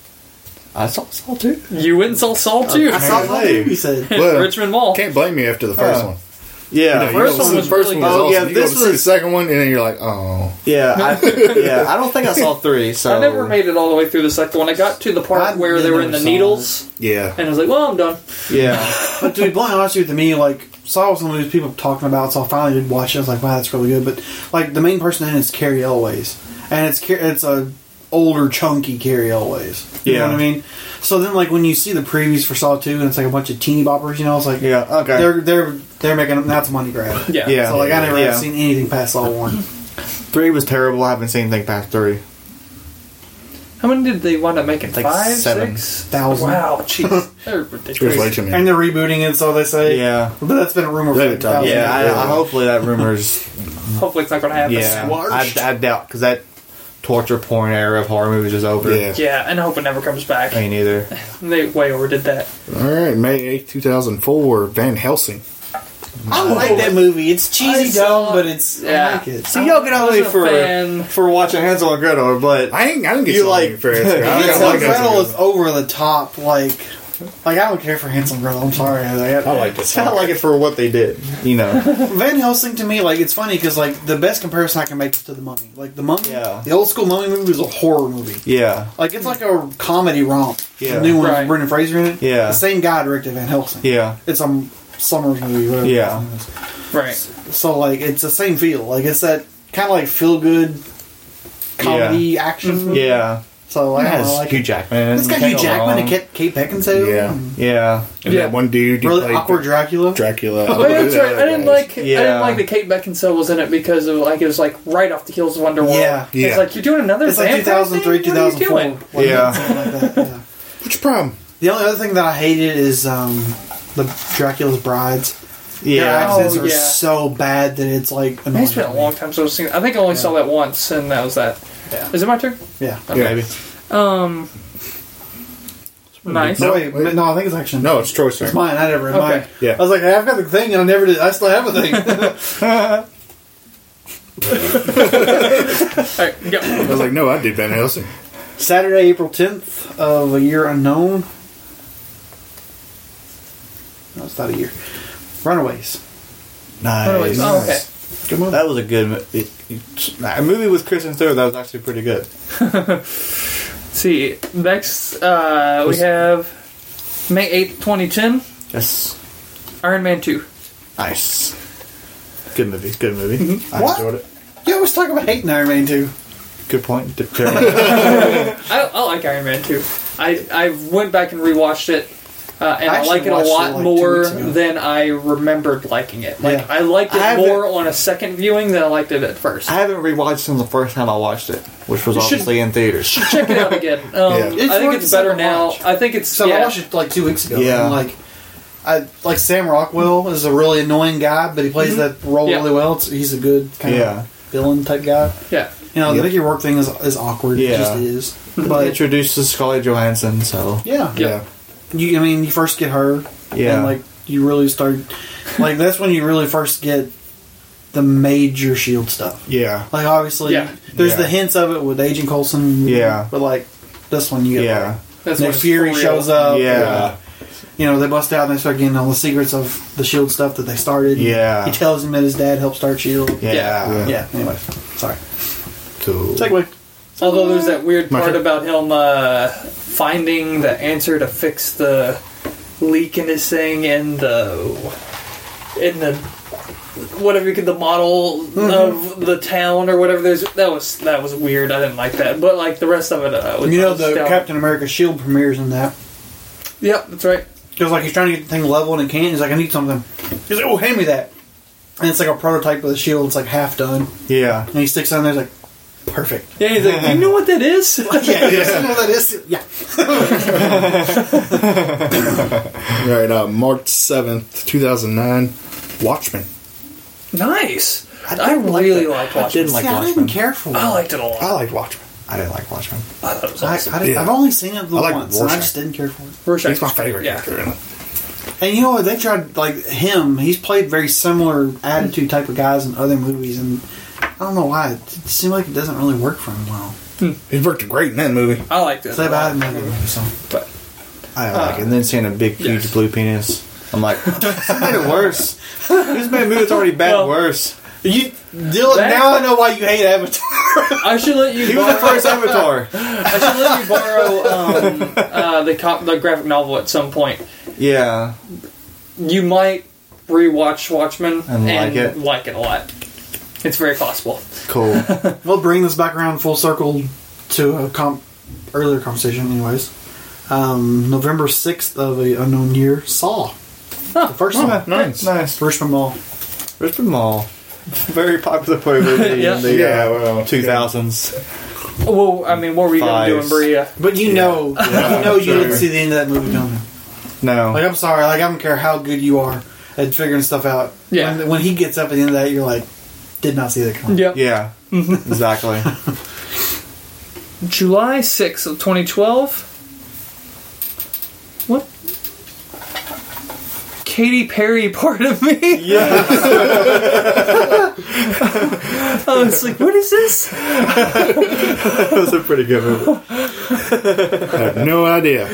I saw Saw too. You went and saw Saw two. I saw Hey. that. He said. Well, Richmond Mall. Can't blame me after the first Uh, one. Yeah, You first go one see was the first really one was good. Oh, awesome. yeah, You go this to see the was- second one, and then you're like, oh. yeah, I, yeah. I don't think I saw three. So I never made it all the way through the second one. I got to the part I where they were in never the saw needles, Yeah. and I was like, "Well, I'm done." Yeah, But to be bluntly honest with you, to me, like, Saw was some of these people talking about, so I finally did watch it. I was like, wow, that's really good. But, like, the main person in it is Carrie Elways. And it's Car- it's a older, chunky Carrie Elways. You Yeah. know what I mean? So then, like, when you see the previews for Saw two, and it's like a bunch of teeny boppers, you know, it's like, yeah. Okay. they're, they're, they're making, that's a money grab. Yeah, Yeah. So, like, I never Yeah. have seen anything past Saw one. Three was terrible. I haven't seen anything past three. How many did they wind up making? Like Five, seven. six Thousand. Wow, jeez, they're It was ridiculous. way too many. And they're rebooting it, so they say. Yeah. But that's been a rumor for Let like it talk. thousand Yeah, years. I, I hopefully that rumor's Hopefully, it's not going to happen. yeah. Squashed. I, I doubt because that torture porn era of horror movies is over. Yeah. Yeah, and I hope it never comes back. I ain't either. They way overdid that. All right, May eighth, two thousand four, Van Helsing. I like that movie. It's cheesy I saw- dumb, but it's Yeah. I like it. See, y'all get on me wasn't a for fan. for watching Hansel and Gretel, but I ain't. I didn't get You so like- like for it. I Hansel don't Hansel like and Hansel Gretel and is over the top. Like, like I don't care for Hansel and Gretel. I'm sorry. I, I like it's it. kind of like it for what they did, you know. Van Helsing to me, like, it's funny because like the best comparison I can make is to the Mummy. Like the Mummy, Yeah. the old school Mummy movie was a horror movie. Yeah, Like it's like a comedy romp. Yeah. The new one Right. with Brendan Fraser in it. Yeah. The same guy directed Van Helsing. yeah, It's a summer's movie. Whatever Yeah. it is. Right. So like it's the same feel. Like it's that kind of like feel good comedy action. yeah. So like, It I don't has know, like Hugh Jackman. it's got Can't Hugh go Jackman and wrong. Kate, Kate Beckinsale. Yeah. and Yeah, and Yeah. that one dude who really played awkward Dracula. Dracula. Oh, yeah, that's right. I didn't like. I Yeah. didn't like that Kate Beckinsale was in it because of like it was like right off the heels of Underworld. Yeah. Yeah. It's like you're doing another. It's like vampire two thousand three, thing? What are you two thousand four. doing? Like, Yeah. something like that, yeah. What's your problem? The only other thing that I hated is um, the Dracula's Brides. Their yeah. accents Oh, are yeah. so bad that it's like annoying. It's been a long time since I've seen. I think I only saw that once, and that was that. Yeah. Is it my turn? Yeah. Yeah. Maybe. Um. Nice. No, No, wait, wait. no, I think it's actually No, it's Troy's It's turn. mine. I never read Okay. mine. Yeah. I was like, I've got the thing, and I never did. I still have a thing. All right, go. I was like, no, I did Van Helsing. Saturday, April tenth of a year unknown. No, it's not a year. Runaways. Nice. Runaways. Oh, okay. Good movie. That was a good mo- it, it, a movie with Kristen Stewart. That was actually pretty good. See, next uh, we have May eighth, twenty ten. Yes. Iron Man two. Nice. Good movie. Good movie. I What? enjoyed it. You always talk about hating Iron Man two. Good point. I, I like Iron Man too. I I went back and rewatched it, uh, and I I, actually like it a watched lot it, like, two more weeks ago. than I remembered liking it. Like Yeah. I liked it I haven't- more on a second viewing than I liked it at first. I haven't rewatched since the first time I watched it, which was You should- obviously in theaters. Check it out again. Um, Yeah. It's I think worth it's the better second now. watch. I think it's So yeah. I watched it like two weeks ago. Yeah. And like, I like Sam Rockwell is a really annoying guy, but he plays that role Yeah. really well. It's, he's a good kind Yeah. of villain type guy. Yeah. You know, Yeah. the Mickey Rourke thing is is awkward. It Yeah. just is. But But introduces Scarlett Johansson, so yeah, Yeah. you. I mean, you first get her, Yeah. and like you really start, like that's when you really first get the major Shield stuff. Yeah. Like obviously, Yeah. there's Yeah. the hints of it with Agent Coulson. Yeah. but like this one, you get yeah, like, That's Nick when it's Fury for real. shows up. yeah, You know, they bust out and they start getting all the secrets of the Shield stuff that they started. Yeah. He tells him that his dad helped start Shield. yeah, Yeah. Yeah, anyways. Sorry. Cool. Segue. Although there's that weird My part turn. about him uh, finding the answer to fix the leak in his thing in the in the whatever you could the model of the town or whatever. There's that was that was weird. I didn't like that, but like the rest of it, uh, was, You know, I was the down. Captain America Shield premieres in that. Yep, that's right. Because, like, he's trying to get the thing level and he can't. He's like, I need something. He's like, oh, hand me that. And it's like a prototype of the shield. It's like half done. Yeah, And he sticks it on there. He's like, perfect. Yeah, he's like, you know what that is? yeah, yes, I know what that is. Yeah. All right. Uh, March seventh, two thousand nine. Watchmen. Nice. I, didn't like really that. like I Watchmen. didn't like See, I Watchmen. didn't care for it. I liked it a lot. I liked Watchmen. I didn't like Watchmen. I thought it was I, awesome. I didn't, Yeah. I've only seen it the I like once, and I Rorschach. just didn't care for it. Rorschach. He's my favorite Yeah. character in it. And you know what? They tried, like, him. He's played very similar attitude type of guys in other movies, and I don't know why. It seems like it doesn't really work for him well. He worked great in that movie. I liked it. So a I lot. haven't made it, so. But I like it. And then seeing a big, huge yes. blue penis, I'm like, this made it worse. This made a movie that's already bad Well, worse. You, Dylan, That- now I know why you hate Avatar. I should let you He was the borrow. first Avatar. I should let you borrow um, uh, the cop, the graphic novel at some point. Yeah, You might rewatch Watchmen And like it. like it a lot. It's very possible. cool. We'll bring this back around full circle to a comp- earlier conversation, anyways. Um, November sixth of a unknown year, Saw. The first one. Nice. Nice. Richmond Mall. Richmond Mall. Very popular play movie Yeah. in the Yeah, uh, well, two thousands. Well, I mean, what were you going to do in Fives. Berea? But you know, you know, you sure. didn't see the end of that movie coming. No. Like, I'm sorry, like, I don't care how good you are at figuring stuff out. Yeah. When, when he gets up at the end of that, you're like, did not see that coming. Yep. yeah, exactly. July sixth of twenty twelve. What? Katy Perry part of me? Yeah. I was like, what is this? That was a pretty good movie. I have no idea.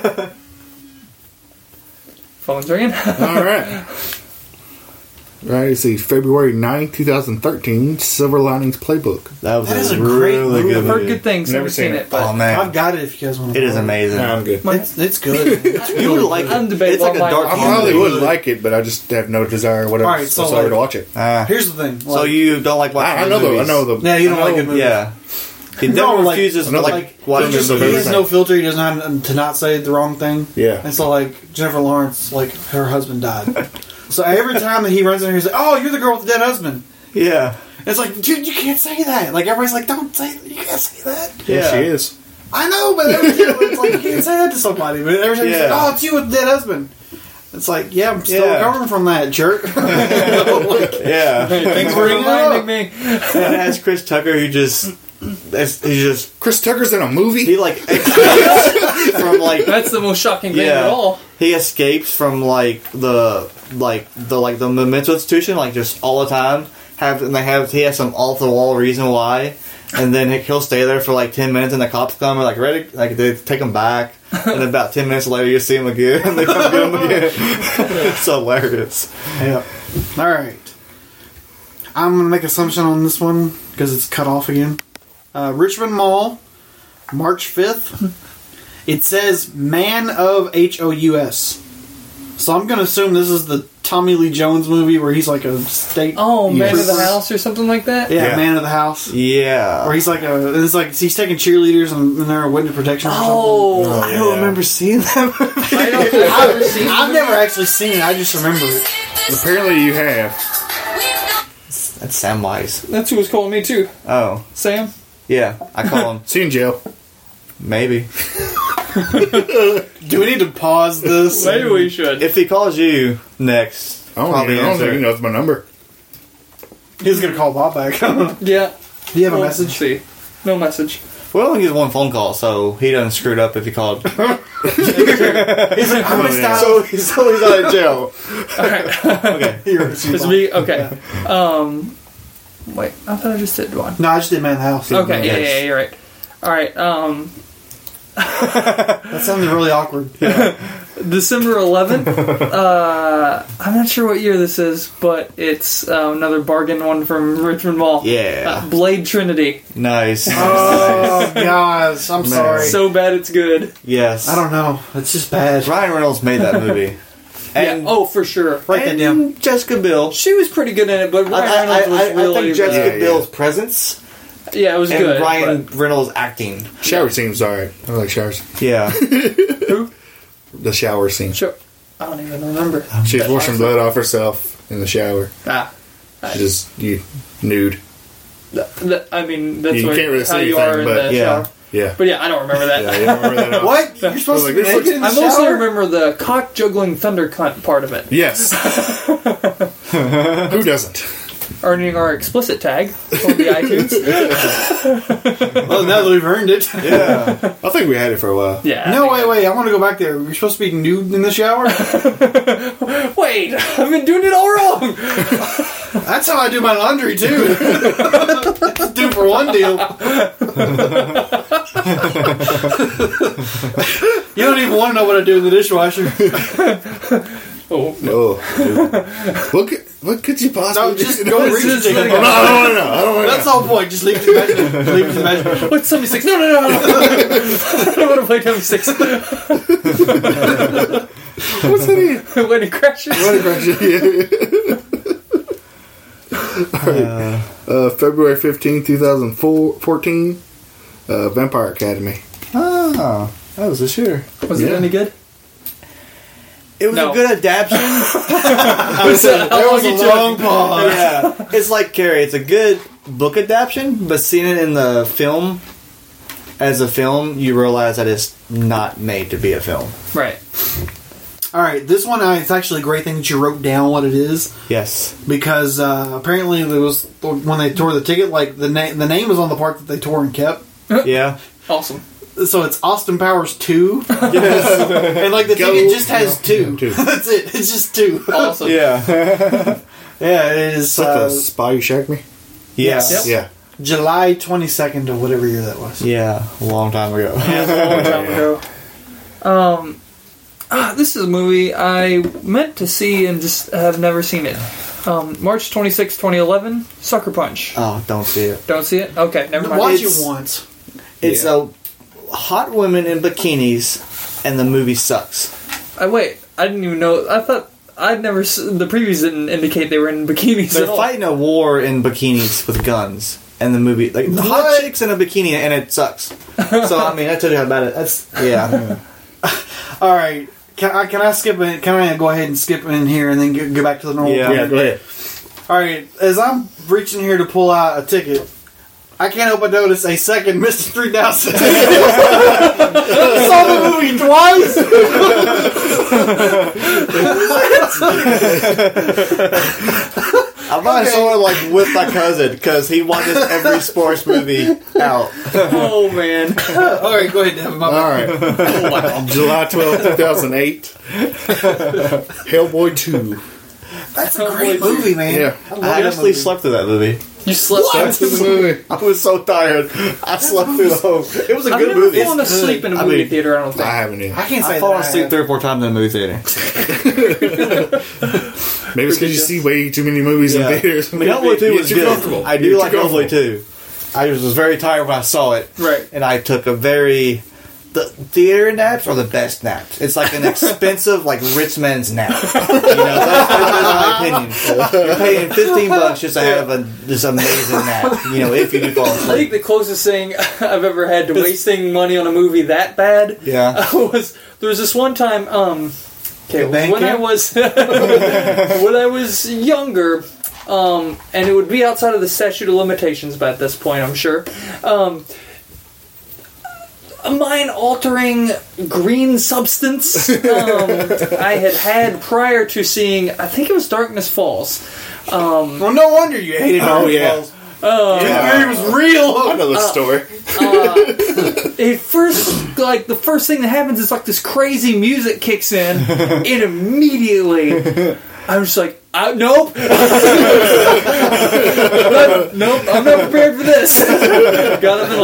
Phone's ringing. All right. All right, let's see. February ninth, twenty thirteen, Silver Linings Playbook. That was That is a a great really movie. good I've heard movie. good things. Never Never seen seen it, it. but Oh man, I've got it if you guys want to. it is amazing. Nah, I'm good. It's, it's good. It's You really would like good. it. Undebatable. It's like a My- dark I I'm probably comedy. would like it, but I just have no desire, whatever, All right, so, desire like- to watch it. Ah. Here's the thing. So like- you don't like watching I, I know the, I movies? know the. Yeah, you don't I know- like good movies. Yeah. He No, never like- refuses to Another- like Like, watch he, just, the he movie. has no filter. He doesn't have to not say the wrong thing. Yeah. And so, like, Jennifer Lawrence, like, her husband died. So every time that he runs in here, he's like, oh, you're the girl with the dead husband. Yeah. It's like, dude, you can't say that. Like, everybody's like, don't say that. You can't say that. Yeah, Yeah. she is. I know, but every time it's like, you can't say that to somebody. But every time he's like, Yeah. oh, it's you with the dead husband. It's like, yeah, I'm still Yeah. recovering from that, jerk. You know, like, Yeah. thanks for reminding me. And it has Chris Tucker who just that's, he just Chris Tucker's in a movie? he like escapes from like That's the most shocking thing yeah of all. he escapes from like the like the like the mental institution like just all the time have and they have he has some off the wall reason why and then he'll stay there for like ten minutes and the cops come and like ready like they take him back and about ten minutes later you see him again and they come get him again. It's hilarious. yeah. All right. I'm going to make an assumption on this one because it's cut off again. Uh, Richmond Mall, March fifth. It says man of H O U S. So I'm going to assume this is the Tommy Lee Jones movie where he's like a state. Oh, Man of the trooper. House or something like that? Yeah, Yeah. Man of the House. Yeah. Where he's like a, it's like he's taking cheerleaders and, and they're a witness protection. Or Oh, I don't yeah. remember seeing that movie. I don't think I've ever seen something. I've never actually seen it. I just remember it. Apparently you have. That's Samwise. That's who was calling me too. Oh. Sam? Yeah. I call him. See you in jail. Maybe. Do we need to pause this? Maybe we should. If he calls you next, I don't, probably even, I don't answer. think he knows my number. He's going to call Bob back. Do Yeah. you have a Well, message? let's see. No message. Well, only gets one phone call, so he doesn't screw it up if he called. He's like, I'm going to stop. so, he's, so he's out of jail. Okay. It's me? Okay. Um, wait, I thought I just did one. No, I just did Man of the House. Okay, yeah, Yes. yeah, you're right. Alright, um, That sounded really awkward. December eleventh. uh, I'm not sure what year this is, but it's uh, another bargain one from Richmond Mall. Yeah. Uh, Blade Trinity. Nice. Oh, gosh. I'm sorry. So bad it's good. Yes. I don't know. It's just bad. Ryan Reynolds made that movie. And, yeah. Oh, for sure. Write that and down. Jessica Biel. She was pretty good in it, but I, Ryan I, Reynolds was I, I really think Jessica Yeah, yeah. Biel's presence yeah, it was and good. Ryan Reynolds' acting. Shower scene's alright. I like showers. Yeah. The shower scene. but sure. I don't even remember. She's washing blood off herself in the shower. Ah, Just you nude. th- th- I mean that's You what, can't really how see you anything, are in but the yeah. shower. Yeah. But yeah, I don't remember that. Yeah, you don't remember that at all? What? You're supposed to be Like, this naked in the I mostly shower? remember the cock juggling thunder cunt part of it, Yes. Who doesn't? earning our explicit tag on the iTunes. Well, now that we've earned it. Yeah. I think we had it for a while. Yeah. No, wait, wait. I want to go back there. You're supposed to be nude in the shower? Wait, I've been doing it all wrong. That's how I do my laundry, too. Two for one deal. You don't even want to know what I do in the dishwasher. Oh, Oh, dude. what could what could you possibly No, just do? go No, reach is it. like- I don't want to know. I don't want to That's know. the whole point. Just leave it to imagination. Just leave it to imagination. what's seventy-six? No, no, no, no. I don't want to play seventy-six. What's that in? When it crashes. What a question. Yeah. Uh, February fifteenth, twenty fourteen, uh, Vampire Academy. Oh, that was this year. Was it Yeah. any good? It was No. a good adaptation. How long That you was a took? long pause. yeah. It's like Carrie. It's a good book adaptation, but seeing it in the film as a film, you realize that it's not made to be a film. Right. All right, this one, uh, it's actually a great thing that you wrote down what it is. Yes. Because uh, apparently there was, when they tore the ticket, like the, na- the name was on the part that they tore and kept. Yeah. Awesome. So it's Austin Powers two. Yes. And like the Go- ticket just has two. Two. That's it. It's just two. Awesome. Yeah. Yeah, it is Is that uh, the Spy Who Shagged Me? Yes. Yep. Yeah. July twenty-second of whatever year that was. Yeah. A long time ago. Yeah, it was a long time ago. Um, ah, this is a movie I meant to see and just have never seen it. Um, March twenty-sixth, twenty eleven, Sucker Punch. Oh, don't see it. Don't see it? Okay, never mind. Watch It's- it once. It's a hot women in bikinis, and the movie sucks. I wait. I didn't even know. I thought I'd never. s- The previews didn't indicate they were in bikinis They're at all. fighting a war in bikinis with guns, and the movie like the hot What? chicks in a bikini, and it sucks. So I mean, I told you how bad it. That's yeah. All right. Can I, can I skip in? Can I go ahead and skip in here and then get, go back to the normal? Yeah. Yeah, go ahead. All right. As I'm reaching here to pull out a ticket, I can't help but notice a second Mister three thousand ticket. Saw the movie twice. I might saw it like with my cousin because he watches every sports movie out. Oh man. All right, go ahead, Devin. My All bad. right. July twelfth, two thousand eight. Hellboy two. That's a great movie, man. Yeah. I, love I that honestly movie. slept through that movie. You slept. That's the movie. I was so tired. I slept through the whole. It was a I've good never movie. fallen asleep in a I movie mean, theater. I don't think. I haven't either. I can't say I fall that I asleep have. three or four times in the movie theater. Maybe it's because you see way too many movies Yeah. in theaters. I mean, Hellboy two You're was too good. comfortable. I do You're like too Hellboy comfortable. two. I was very tired when I saw it, Right. and I took a very the theater naps are the best naps. It's like an expensive, like rich man's nap. You know, that's, that's my opinion. You're paying fifteen bucks just to have a this amazing nap. You know, if you do fall I think asleep. the closest thing I've ever had to wasting money on a movie that bad Yeah. uh, was there was this one time. Um, okay, The band when I camp? was when I was younger, um, and it would be outside of the statute of limitations by this point, I'm sure. Um, a mind-altering green substance um, I had had prior to seeing. I think it was Darkness Falls. Um, Well, no wonder you hated it. Oh, yeah. It was real. I know the story. It first, like, the first thing that happens is, like, this crazy music kicks in, and immediately, I'm just like, uh, nope. Nope, I'm not prepared for this. Got up and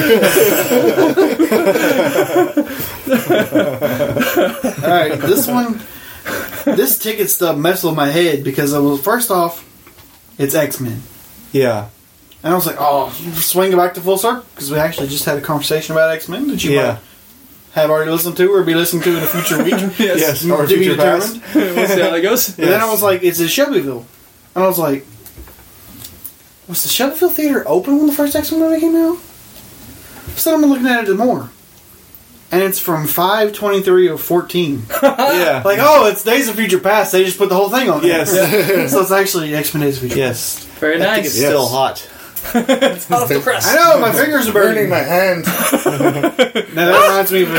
left. Alright, this one, this ticket stuff messed with my head because I was, first off, it's X-Men. Yeah. And I was like, oh, swing it back to full circle because we actually just had a conversation about X-Men that you Yeah. might have already listened to or be listening to in a future week. Yes. Or Or to be future past. determined. We'll see how that goes. And then I was like, it's in Shelbyville. And I was like, was the Shelbyville Theater open when the first X-Men movie came out? So I'm looking at it more. And it's from five twenty-three of fourteen. Yeah. Like, oh, it's Days of Future Past. They just put the whole thing on there. Yes. So it's actually X-Men Days of Future Yes. Very I think nice. it's still hot. It's off the press. I know, my fingers are burning. Burning my hand. Now that reminds me of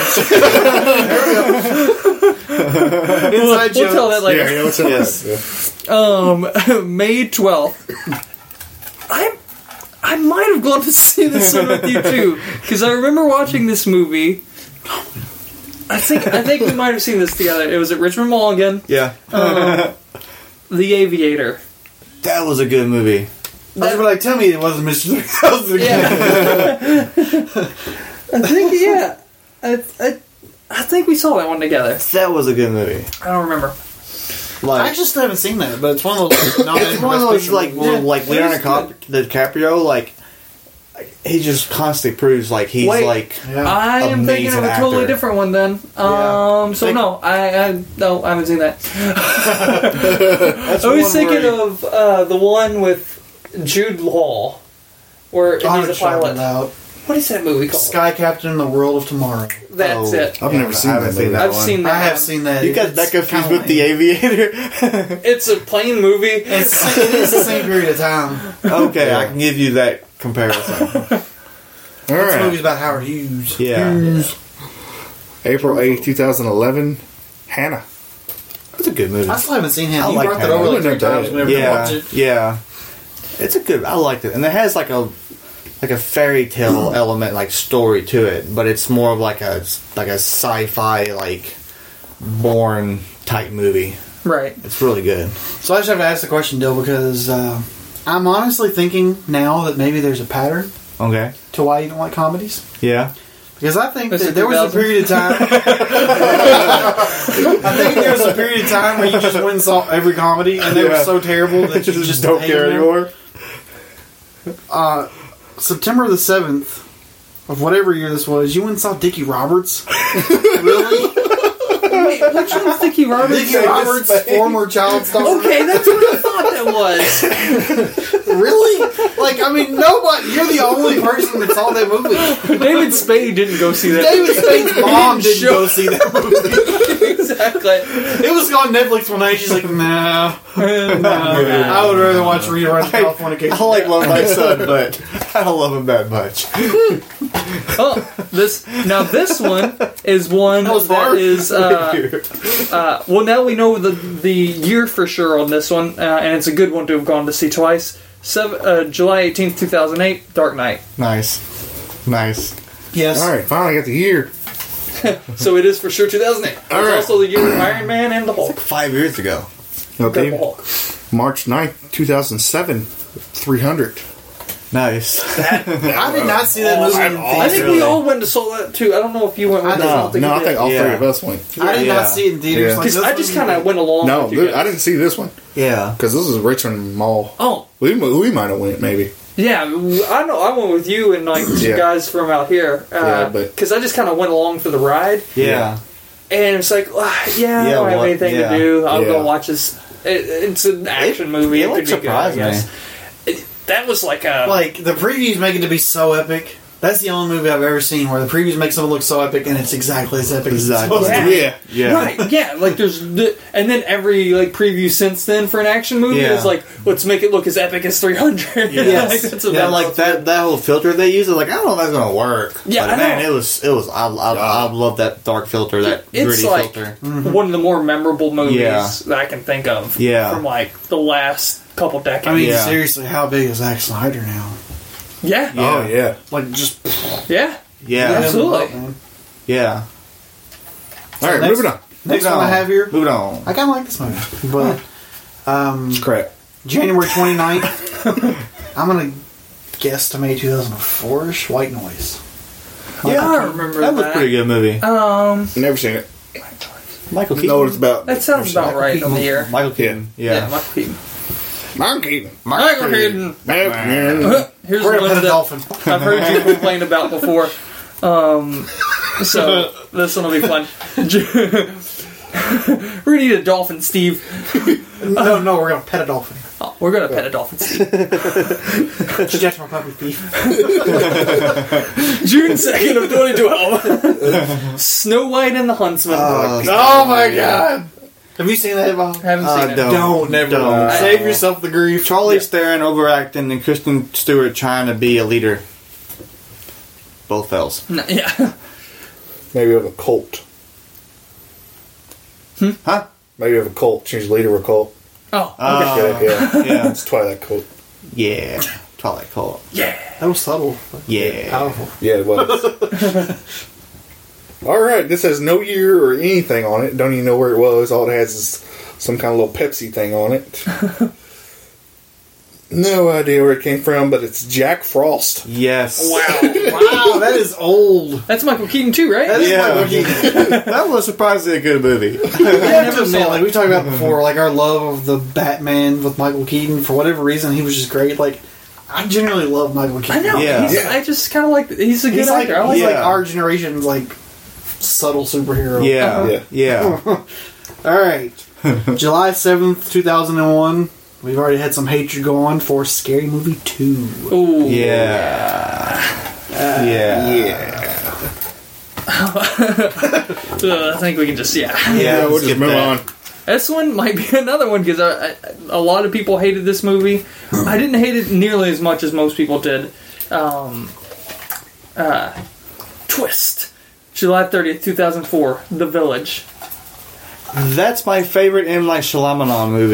it. We'll, Inside we'll tell that jokes. later. Yeah, you know what's in Yes. this? Um, May twelfth. I I might have gone to see this one with you too, because I remember watching this movie. I think I think we might have seen this together. It was at Richmond Mall again. Yeah. Um, The Aviator. That was a good movie. That's what I tell me it wasn't Mister three thousand again. Yeah. I think yeah. I, I I think we saw that one together. That was a good movie. I don't remember. Like, I actually still haven't seen that, but it's one of those. it's one of those like where, yeah, like Leonardo DiCaprio, like he just constantly proves like he's Wait. like yeah. I am thinking of a Amazing totally actor. different one then. Um, so Think- no, I, I no, I haven't seen that. that's I was one thinking where- of uh, the one with Jude Law, where I he's a pilot. Out. What is that movie called? Sky Captain in the World of Tomorrow. That's Oh. it. I've Yeah, never seen I haven't that seen movie. that I've one. seen that. I have one. seen that. You got It's that confused kinda with The lame. Aviator? It's a plane movie. It's, it is the same period of time. Okay, Yeah. I can give you that comparison. All This right. movie's about Howard Hughes. Yeah. April eighth, twenty eleven. Hannah. It's a good movie. I still haven't seen him. I You like brought that Hannah. over like I three wouldn't have times. done We it. never Yeah, watched it. yeah. It's a good. I liked it, and it has like a like a fairy tale element, like story to it, but it's more of like a like a sci-fi like Bourne type movie. Right. It's really good. So I just have to ask the question, Dill, because uh, I'm honestly thinking now that maybe there's a pattern Okay. to why you don't like comedies. Yeah. Because I think Mister that there was a two thousand. period of time. I think there was a period of time where you just went and saw every comedy, and they were Yeah. so terrible that you just don't hated care them. anymore. Uh, September the seventh of whatever year this was, you went and saw Dickie Roberts. Really? Wait, which one's Dickie Roberts? Dickie Roberts, former child star. Okay, that's what I thought that was. Really? Like, I mean, nobody. You're the only person that saw that movie. David Spade didn't go see that. David Spade's mom didn't Sure. go see that movie. Exactly. It was on Netflix one night. She's like, nah. no. I would rather watch reruns of California. I like love my son, but I don't love him that much. Oh, this now this one is one That was that hard. is uh, uh, well. Now we know the the year for sure on this one, uh, and it's a good one to have gone to see twice. Seven, uh, July eighteenth, two thousand eight, Dark Knight. Nice, nice. Yes. All right, finally got the year. So it is for sure two thousand eight. It's All right. also the year of Iron Man and the Hulk. Five years ago. Okay. Incredible Hulk. March ninth, two thousand seven. three hundred. Nice. I did not see that movie in I think theaters. we all went to saw that too. I don't know if you went with I us. I don't think No, you I did. think all Yeah. three of us went. I did Yeah. not see it in theaters. Yeah. Like, Because this I just movie- kind of went along. No, with you th- guys. I didn't see this one Yeah. because this is Richmond Mall. Oh, We we might have went maybe. Yeah, I know. I went with you and like some Yeah. guys from out here. Uh, Yeah, but- because I just kind of went along for the ride, Yeah. and it's like, ah, yeah, I Yeah, don't have what- anything yeah. to do. I'll Yeah. go watch this. It, it's an action It- movie. it, It, like, could be good, I surprised guess. me. It, that was like a Like, the previews make it to be so epic. That's the only movie I've ever seen where the previews make something look so epic and it's exactly as epic Exactly. as it's supposed Yeah. to be. Yeah. Yeah. right. Yeah, like there's the, and then every like preview since then for an action movie Yeah. is like, let's make it look as epic as three hundred. Yes. like, that's Yeah, about like that that whole filter they use. I was like, I don't know if that's gonna work. Yeah, but I man, know. it was it was. I I, I love that dark filter, that It's gritty like filter. one of the more memorable movies Yeah. that I can think of. Yeah. from like the last couple decades. I mean, Yeah. seriously, how big is Zack Snyder now? yeah, yeah, Oh yeah. Like, just... yeah. Yeah, Absolutely. Man. yeah. All right, next- moving on. Next Moving one I on. have here, Moving on. I kind of like this movie, but um, It's crap. January twenty-ninth, I'm going to guesstimate two thousand four-ish, White Noise. Yeah, I remember That was that. a pretty good movie. Um, Never seen it. Michael Keaton. Know what it's about. that sounds about right on the year. Michael Keaton. Yeah, Yeah. Michael Keaton. Michael Keaton. Michael Keaton. Yeah. Here's We're going to one pet a that dolphin. I've heard you complain about before. Um, so this one will be fun. We're gonna eat a dolphin, Steve. No, no, we're going to pet a dolphin. Oh, we're gonna pet a dolphin, Steve. That's my puppy thief. June second of twenty twelve. Snow White and the Huntsman. Oh my god! Have you seen that, Bob? Haven't seen Uh, it. don't. Don't, never. Don't. Save yourself the grief. Charlie Theron overacting and Kristen Stewart trying to be a leader. Both fails. No, yeah. Maybe of a cult. Huh? Maybe of a cult. Change the leader of a cult. Oh, Uh, Yeah, yeah. yeah. It's Twilight cult. Yeah. Twilight Cult. yeah. That was subtle. Yeah. Powerful. Yeah, it was. All right, this has no year or anything on it. Don't even know where it was. All it has is some kind of little Pepsi thing on it. No idea where it came from, but it's Jack Frost. Yes. Wow. Wow, that is old. That's Michael Keaton too, right? That is Yeah. Michael Keaton. That was surprisingly a good movie. I have to admit, like we talked about before, like our love of the Batman with Michael Keaton. For whatever reason, he was just great. Like I generally love Michael I Keaton. know. Yeah. He's, I just kind of like. He's a good He's like, actor. I like he's like Yeah. our generation's like subtle superhero. Yeah. Yeah. Yeah. All right, July seventh, two thousand and one. We've already had some hatred go on for Scary Movie two. Ooh. Yeah. Yeah. Yeah. Uh, I think we can just yeah. Yeah, we'll let's just get move that. on. This one might be another one because I, I, a lot of people hated this movie. I didn't hate it nearly as much as most people did. Um, uh, Twist, July thirtieth, two thousand four, The Village. That's my favorite M. Night Shyamalan movie.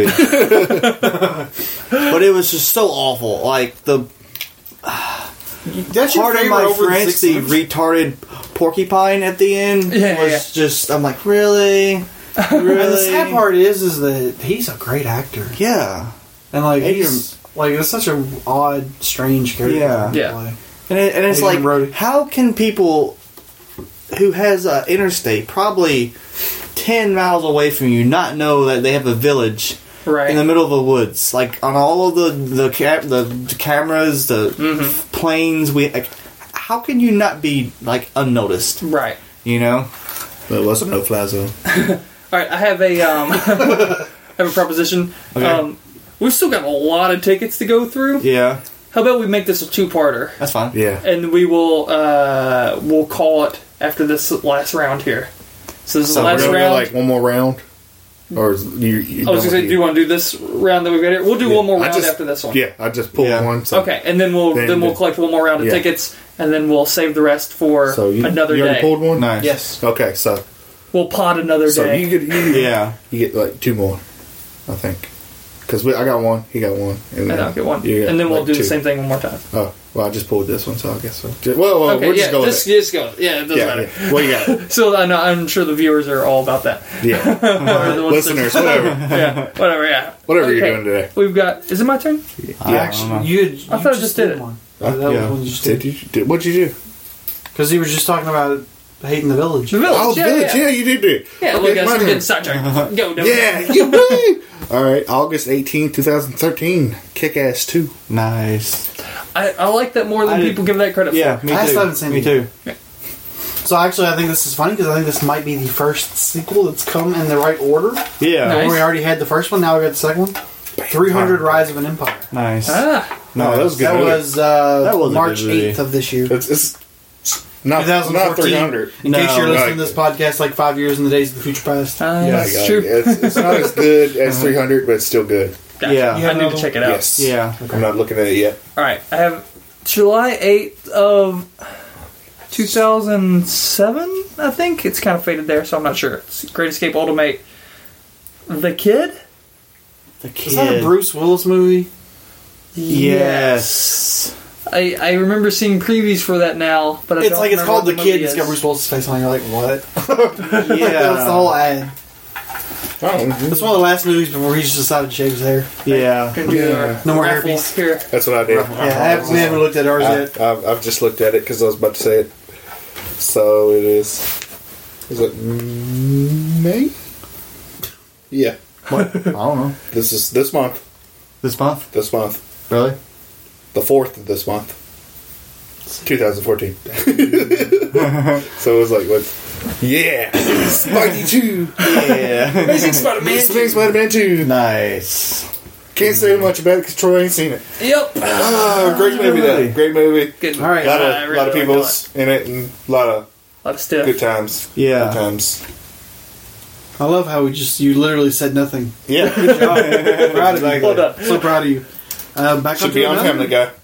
But it was just so awful. Like, the That's your part of favorite my over the French, Sixth the Sense? retarded porcupine at the end Yeah, was yeah. just, I'm like, really? Really? And the sad part is, is that he's a great actor, Yeah. and like Adrian- he's like it's such an odd, strange character. Yeah. to Yeah. play. And, it, and it's Adrian like, Brody. how can people who has an interstate probably ten miles away from you not know that they have a village Right. in the middle of the woods? Like, on all of the the, ca- the, the cameras, the Mm-hmm. planes, we like, how can you not be, like, unnoticed? Right. You know? But it wasn't no fly zone. All right. I have a um, I have a proposition. Okay. Um, we've still got a lot of tickets to go through. Yeah. How about we make this a two-parter, That's fine. Yeah. and we will uh, we'll call it after this last round here. So this is So the We're last gonna round. go like one more round, or is you? you I was done gonna say, with do you want to do this round that we've got here? We'll do Yeah. one more I round just- after this one. Yeah, I just pulled Yeah. one. So. Okay, and then we'll then, Then- we'll collect one more round of yeah. tickets, and then we'll save the rest for So you, another you already day. pulled one. Nice. Yes. Okay, so We'll pod another so day. you get you, Yeah. you get like two more, I think, because I got one, he got one, and, and I'll get one, you got, and then we'll like, do two. the same thing one more time. Oh, well, I just pulled this one, so I guess so. Just, well, well Okay, we'll yeah, just go with just, it. just go. Yeah, it doesn't Yeah, matter. yeah. What you got? So I know, I'm sure the viewers are all about that. Yeah, Or the ones that- listeners, whatever, yeah, whatever. Yeah, whatever Okay. you're doing today. We've got. Is it my turn? I Yeah. don't know. You, had, you I thought I just did it. one. Uh, that yeah. was one you just Did did. you? Did, what'd you do? Because he was just talking about hating the village. The village. Oh, yeah, village. yeah. Yeah, you did do it. Yeah, Okay, look, guys, my we're turn. getting sidetracked. Go, Devin. Yeah, you win. All right, August eighteenth, twenty thirteen, Kick-Ass two. Nice. I, I like that more than I did- people give that credit Yeah, for. me I too. still haven't seen me it. too. So actually, I think this is funny because I think this might be the first sequel that's come in the right order. Yeah. Nice. We already had the first one. Now we got the second one. three hundred Rise of an Empire. Nice. Ah, No, that was a good. That movie. was, uh, That was a March good movie. eighth of this year. It's, it's not twenty not fourteen. three hundred. In No, case you're listening to like- this podcast like five years in the days of the future past. uh, Yeah, that's yeah, true. It's, it's not as good as three hundred, but it's still good. Gotcha. Yeah. I need to check it out. Yes. Yeah. I'm not looking at it yet. All right, I have July eighth of two thousand seven, I think. It's kind of faded there, so I'm not sure. It's Great Escape Ultimate. The Kid? The kid. Is that a Bruce Willis movie? Yes. I, I remember seeing previews for that now, but I It's don't like it's remember called what The Kid. movie It's got is. Bruce Willis' face on it. You're like, what? Yeah. That's the whole ad. Oh, It's one of the last movies before he just decided to shave his hair. Yeah. Can do Yeah. a No more raffle hairpiece. here. that's what I did. Yeah, I haven't, we haven't looked at ours I, yet. I've, I've just looked at it because I was about to say it. So it is. Is it May? Yeah. What? I don't know. This is this month. This month? This month. Really? The fourth of this month. twenty fourteen. So it was like, what? Yeah! Spidey two! Yeah. Amazing Spider-Man. Space Spider-Man two! Nice. Can't say much about it because Troy ain't seen it. Yep. Oh, great movie, though. Great movie. Good. All right. A lot of, I really lot of like people's in it and a lot of A lot of stuff. good times. Yeah. Good times. I love how we just, you literally said nothing. Yeah. Proud of you. Hold up. So proud of you. Uh, back Should up be to on another, Family Guy.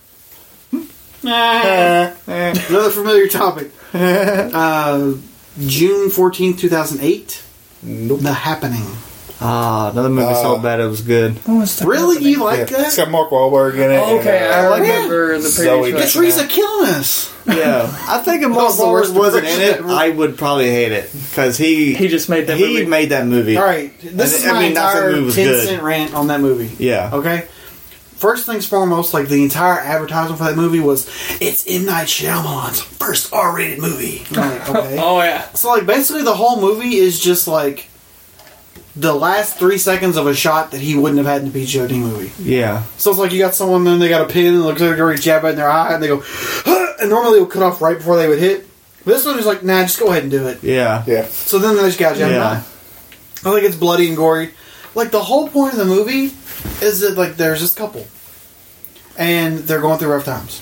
another familiar topic. Uh, June fourteenth, two thousand eight. Nope. The Happening. Ah, another movie so Uh, bad it was good. Really? You like Yeah. It's that? got Mark Wahlberg in it. Okay, and, I uh, remember the Zoe previous Deschanel. Teresa killing us. Yeah. I think if That Mark was the worst Wahlberg wasn't in it, impression I would probably hate it. Because he, He just made that he movie. made that movie. All right. This is I my mean, not that entire movie was ten good. cent rant on that movie. Yeah. Okay? First things foremost, like the entire advertisement for that movie was, it's M. Night Shyamalan's first R-rated movie. I'm like, okay. Oh, yeah. So, like, basically the whole movie is just, like, the last three seconds of a shot that he wouldn't have had in a P G thirteen movie. Yeah. So it's like you got someone, then they got a pin, and it looks like they're already jabbed in their eye, and they go, "Huh," and normally it would cut off right before they would hit. But this one is like, nah, just go ahead and do it. Yeah. Yeah. So then they just got jabbed in the Yeah. eye. I think it's bloody and gory. Like, the whole point of the movie is that, like, there's this couple, and they're going through rough times.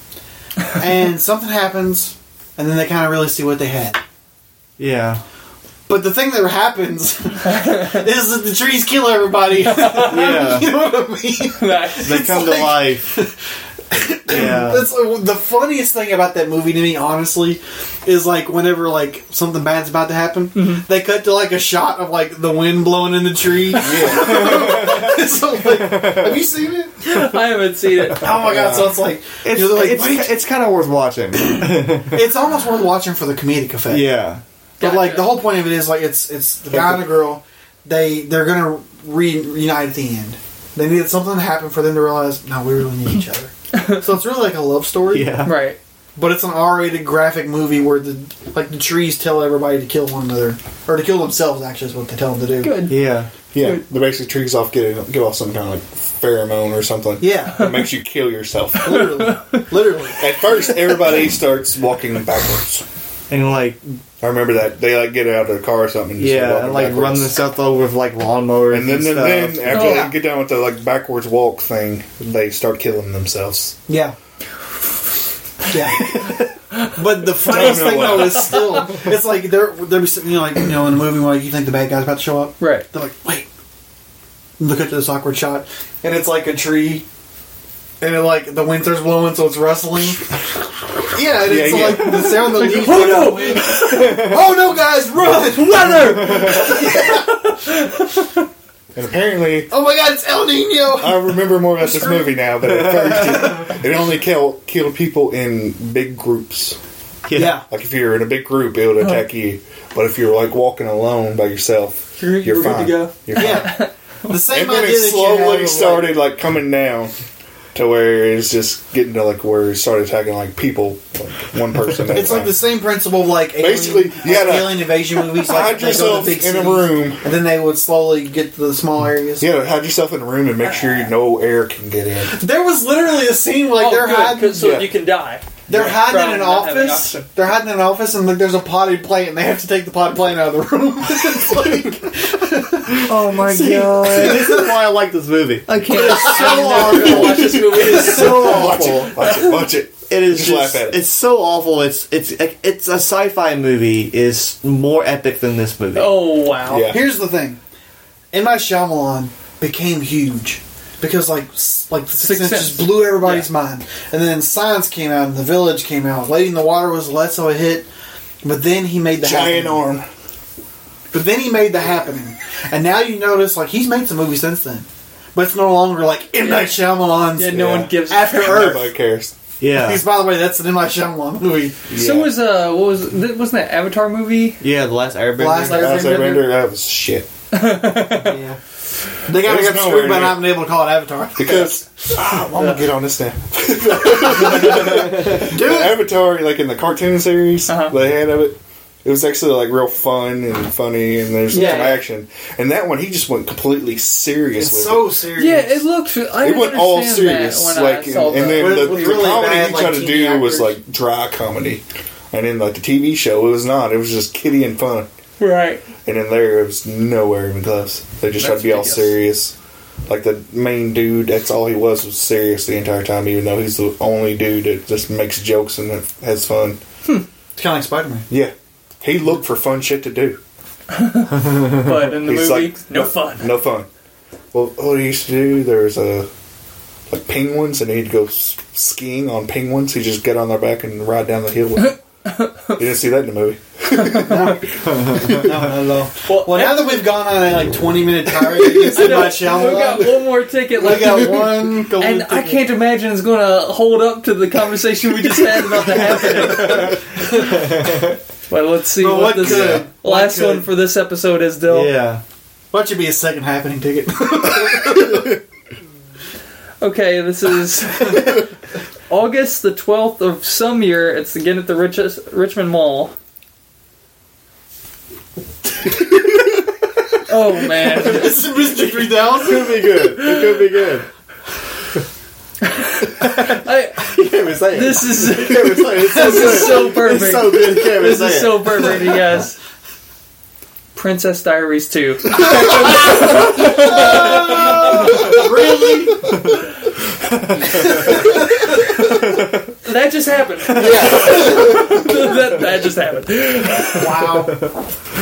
And something happens, and then they kind of really see what they had. Yeah. But the thing that happens is that the trees kill everybody. Yeah. You know what I mean? Nice. They It's come like- to life. Yeah. That's uh, the funniest thing about that movie to me, honestly, is like whenever like something bad's about to happen, they cut to like a shot of like the wind blowing in the tree. Yeah. So, like, have you seen it? I haven't seen it. Oh my god! So it's like It's, you know, they're like, it's, "Wait." it's kind of worth watching. It's almost worth watching for the comedic effect. Yeah. But like Gotcha. the whole point of it is like it's it's the guy and the girl. They they're gonna reunite at the end. They needed something to happen for them to realize, no, we really need each other. So it's really like a love story. Yeah. Right. But it's an R-rated graphic movie where the like the trees tell everybody to kill one another or to kill themselves. Actually, is what they tell them to do. Good. Yeah. Yeah. The basic trees off get get off some kind of like pheromone or something. Yeah, That makes you kill yourself. literally, literally. At first, everybody starts walking backwards. And like, I remember that they like get out of their car or something. And just start yeah, walking and like backwards. run themselves over with like lawnmowers And and, then, then, stuff. then after Oh. they get down with the like backwards walk thing, they start killing themselves. Yeah, yeah. But the funniest Don't know thing why. though is still it's like they're they're you know like you know in a movie where like, you think the bad guy's about to show up. Right. They're like, wait. Look at this awkward shot, and it's like a tree, and it like the wind starts blowing, so it's rustling. Yeah, and it's Yeah, yeah. like the sound of the leaves. oh like, no! Oh no, guys, run! Weather! And apparently, Oh my God, it's El Nino. I remember more about this movie now, but at first, it, it only killed killed people in big groups. Yeah. Like if you're in a big group, it would attack you. But if you're like walking alone by yourself, You're- you're, you're good fine. to go. You're fine. Yeah. The same And then idea it that you have slowly of, started like coming down, to where it's just getting to like where it started attacking like people, like one person. At It's a like time. the same principle of like alien, Basically, you like gotta alien invasion movies. Like hide they go yourself to big in a cities, room. and then they would slowly get to the small areas. You gotta hide yourself in a room and make sure no air can get in. There was literally a scene like oh, they're good, hiding. 'cause so yeah. you can die. They're Yeah, hiding from in an not having office. oxygen. They're hiding in an office, and like there's a potted plant, and they have to take the potted plant out of the room. It's like, Oh my See, god! this is why I like this movie. I can't. so I'm never gonna watch this movie. It is so Watch awful. it, watch it, watch it. It is Just just, laugh at it. It's so awful. It's it's it's a sci-fi movie is more epic than this movie. Oh wow! Yeah. here's the thing: M. Night Shyamalan became huge because like s- like the Sixth Sixth Sense Sense. just blew everybody's Yeah. mind, and then Science came out, and The Village came out. Lady in the Water was less of a hit, but then he made the Giant Happening. arm. But then he made The Happening, and now you notice like he's made some movies since then, but it's no longer like M. Night Shyamalan's Yeah, no Yeah. one gives. After a Earth. Nobody cares. Yeah, Because by the way, that's an M. Night Shyamalan movie. So Yeah. was uh, what was th- wasn't that Avatar movie? yeah. The Last Airbender. Last Airbender. Last Airbender, that was shit. Yeah. They got There's to get nowhere screwed by near- not being able to call it Avatar. Because ah, I'm gonna get on this now. Dude, The Avatar, like in the cartoon series, Uh-huh. they had of it. It was actually like real fun and funny, and there's Yeah. some action. And that one, he just went completely serious it's with so it. serious. Yeah, it looked. I It went all understand serious, that when like, I and, saw and the- then With- the, with the really comedy bad, he like, tried to teeny do was actors. like dry comedy, and in like the T V show, it was not. It was just kiddie and fun. right. And in there, it was nowhere even close. They just tried That's to be all ridiculous. serious. Like the main dude, that's all he was was serious the entire time. Even though he's the only dude that just makes jokes and has fun. It's kind of like Spider-Man. Yeah, he looked for fun shit to do. But in the He's movie, like, no fun. No fun. Well, what he used to do, there was a like penguins, and he'd go s- skiing on penguins. He'd just get on their back and ride down the hill with them. You didn't see that in the movie. No, not at all. Well, Well, now that we've gone on a like twenty minute tirade against I M. know, Night we got Shyamalan, one more ticket we left. got one golden And I ticket. can't imagine it's going to hold up to the conversation we just had about the happening. But let's see But what, what this could? What last could? one for this episode is, Dill. Yeah. Why don't you be a second happening ticket? Okay, this is August the twelfth of some year. It's again at the Rich- Richmond Mall. Oh man. This is Mister three thousand. Could be good. It could be good. I, You can't even say it. this is You can't even say it. It's so this good. is so perfect. It's so good. You can't even This say is it. so perfect, you guys. Princess Diaries two. Really? That just happened. that, that just happened. Wow.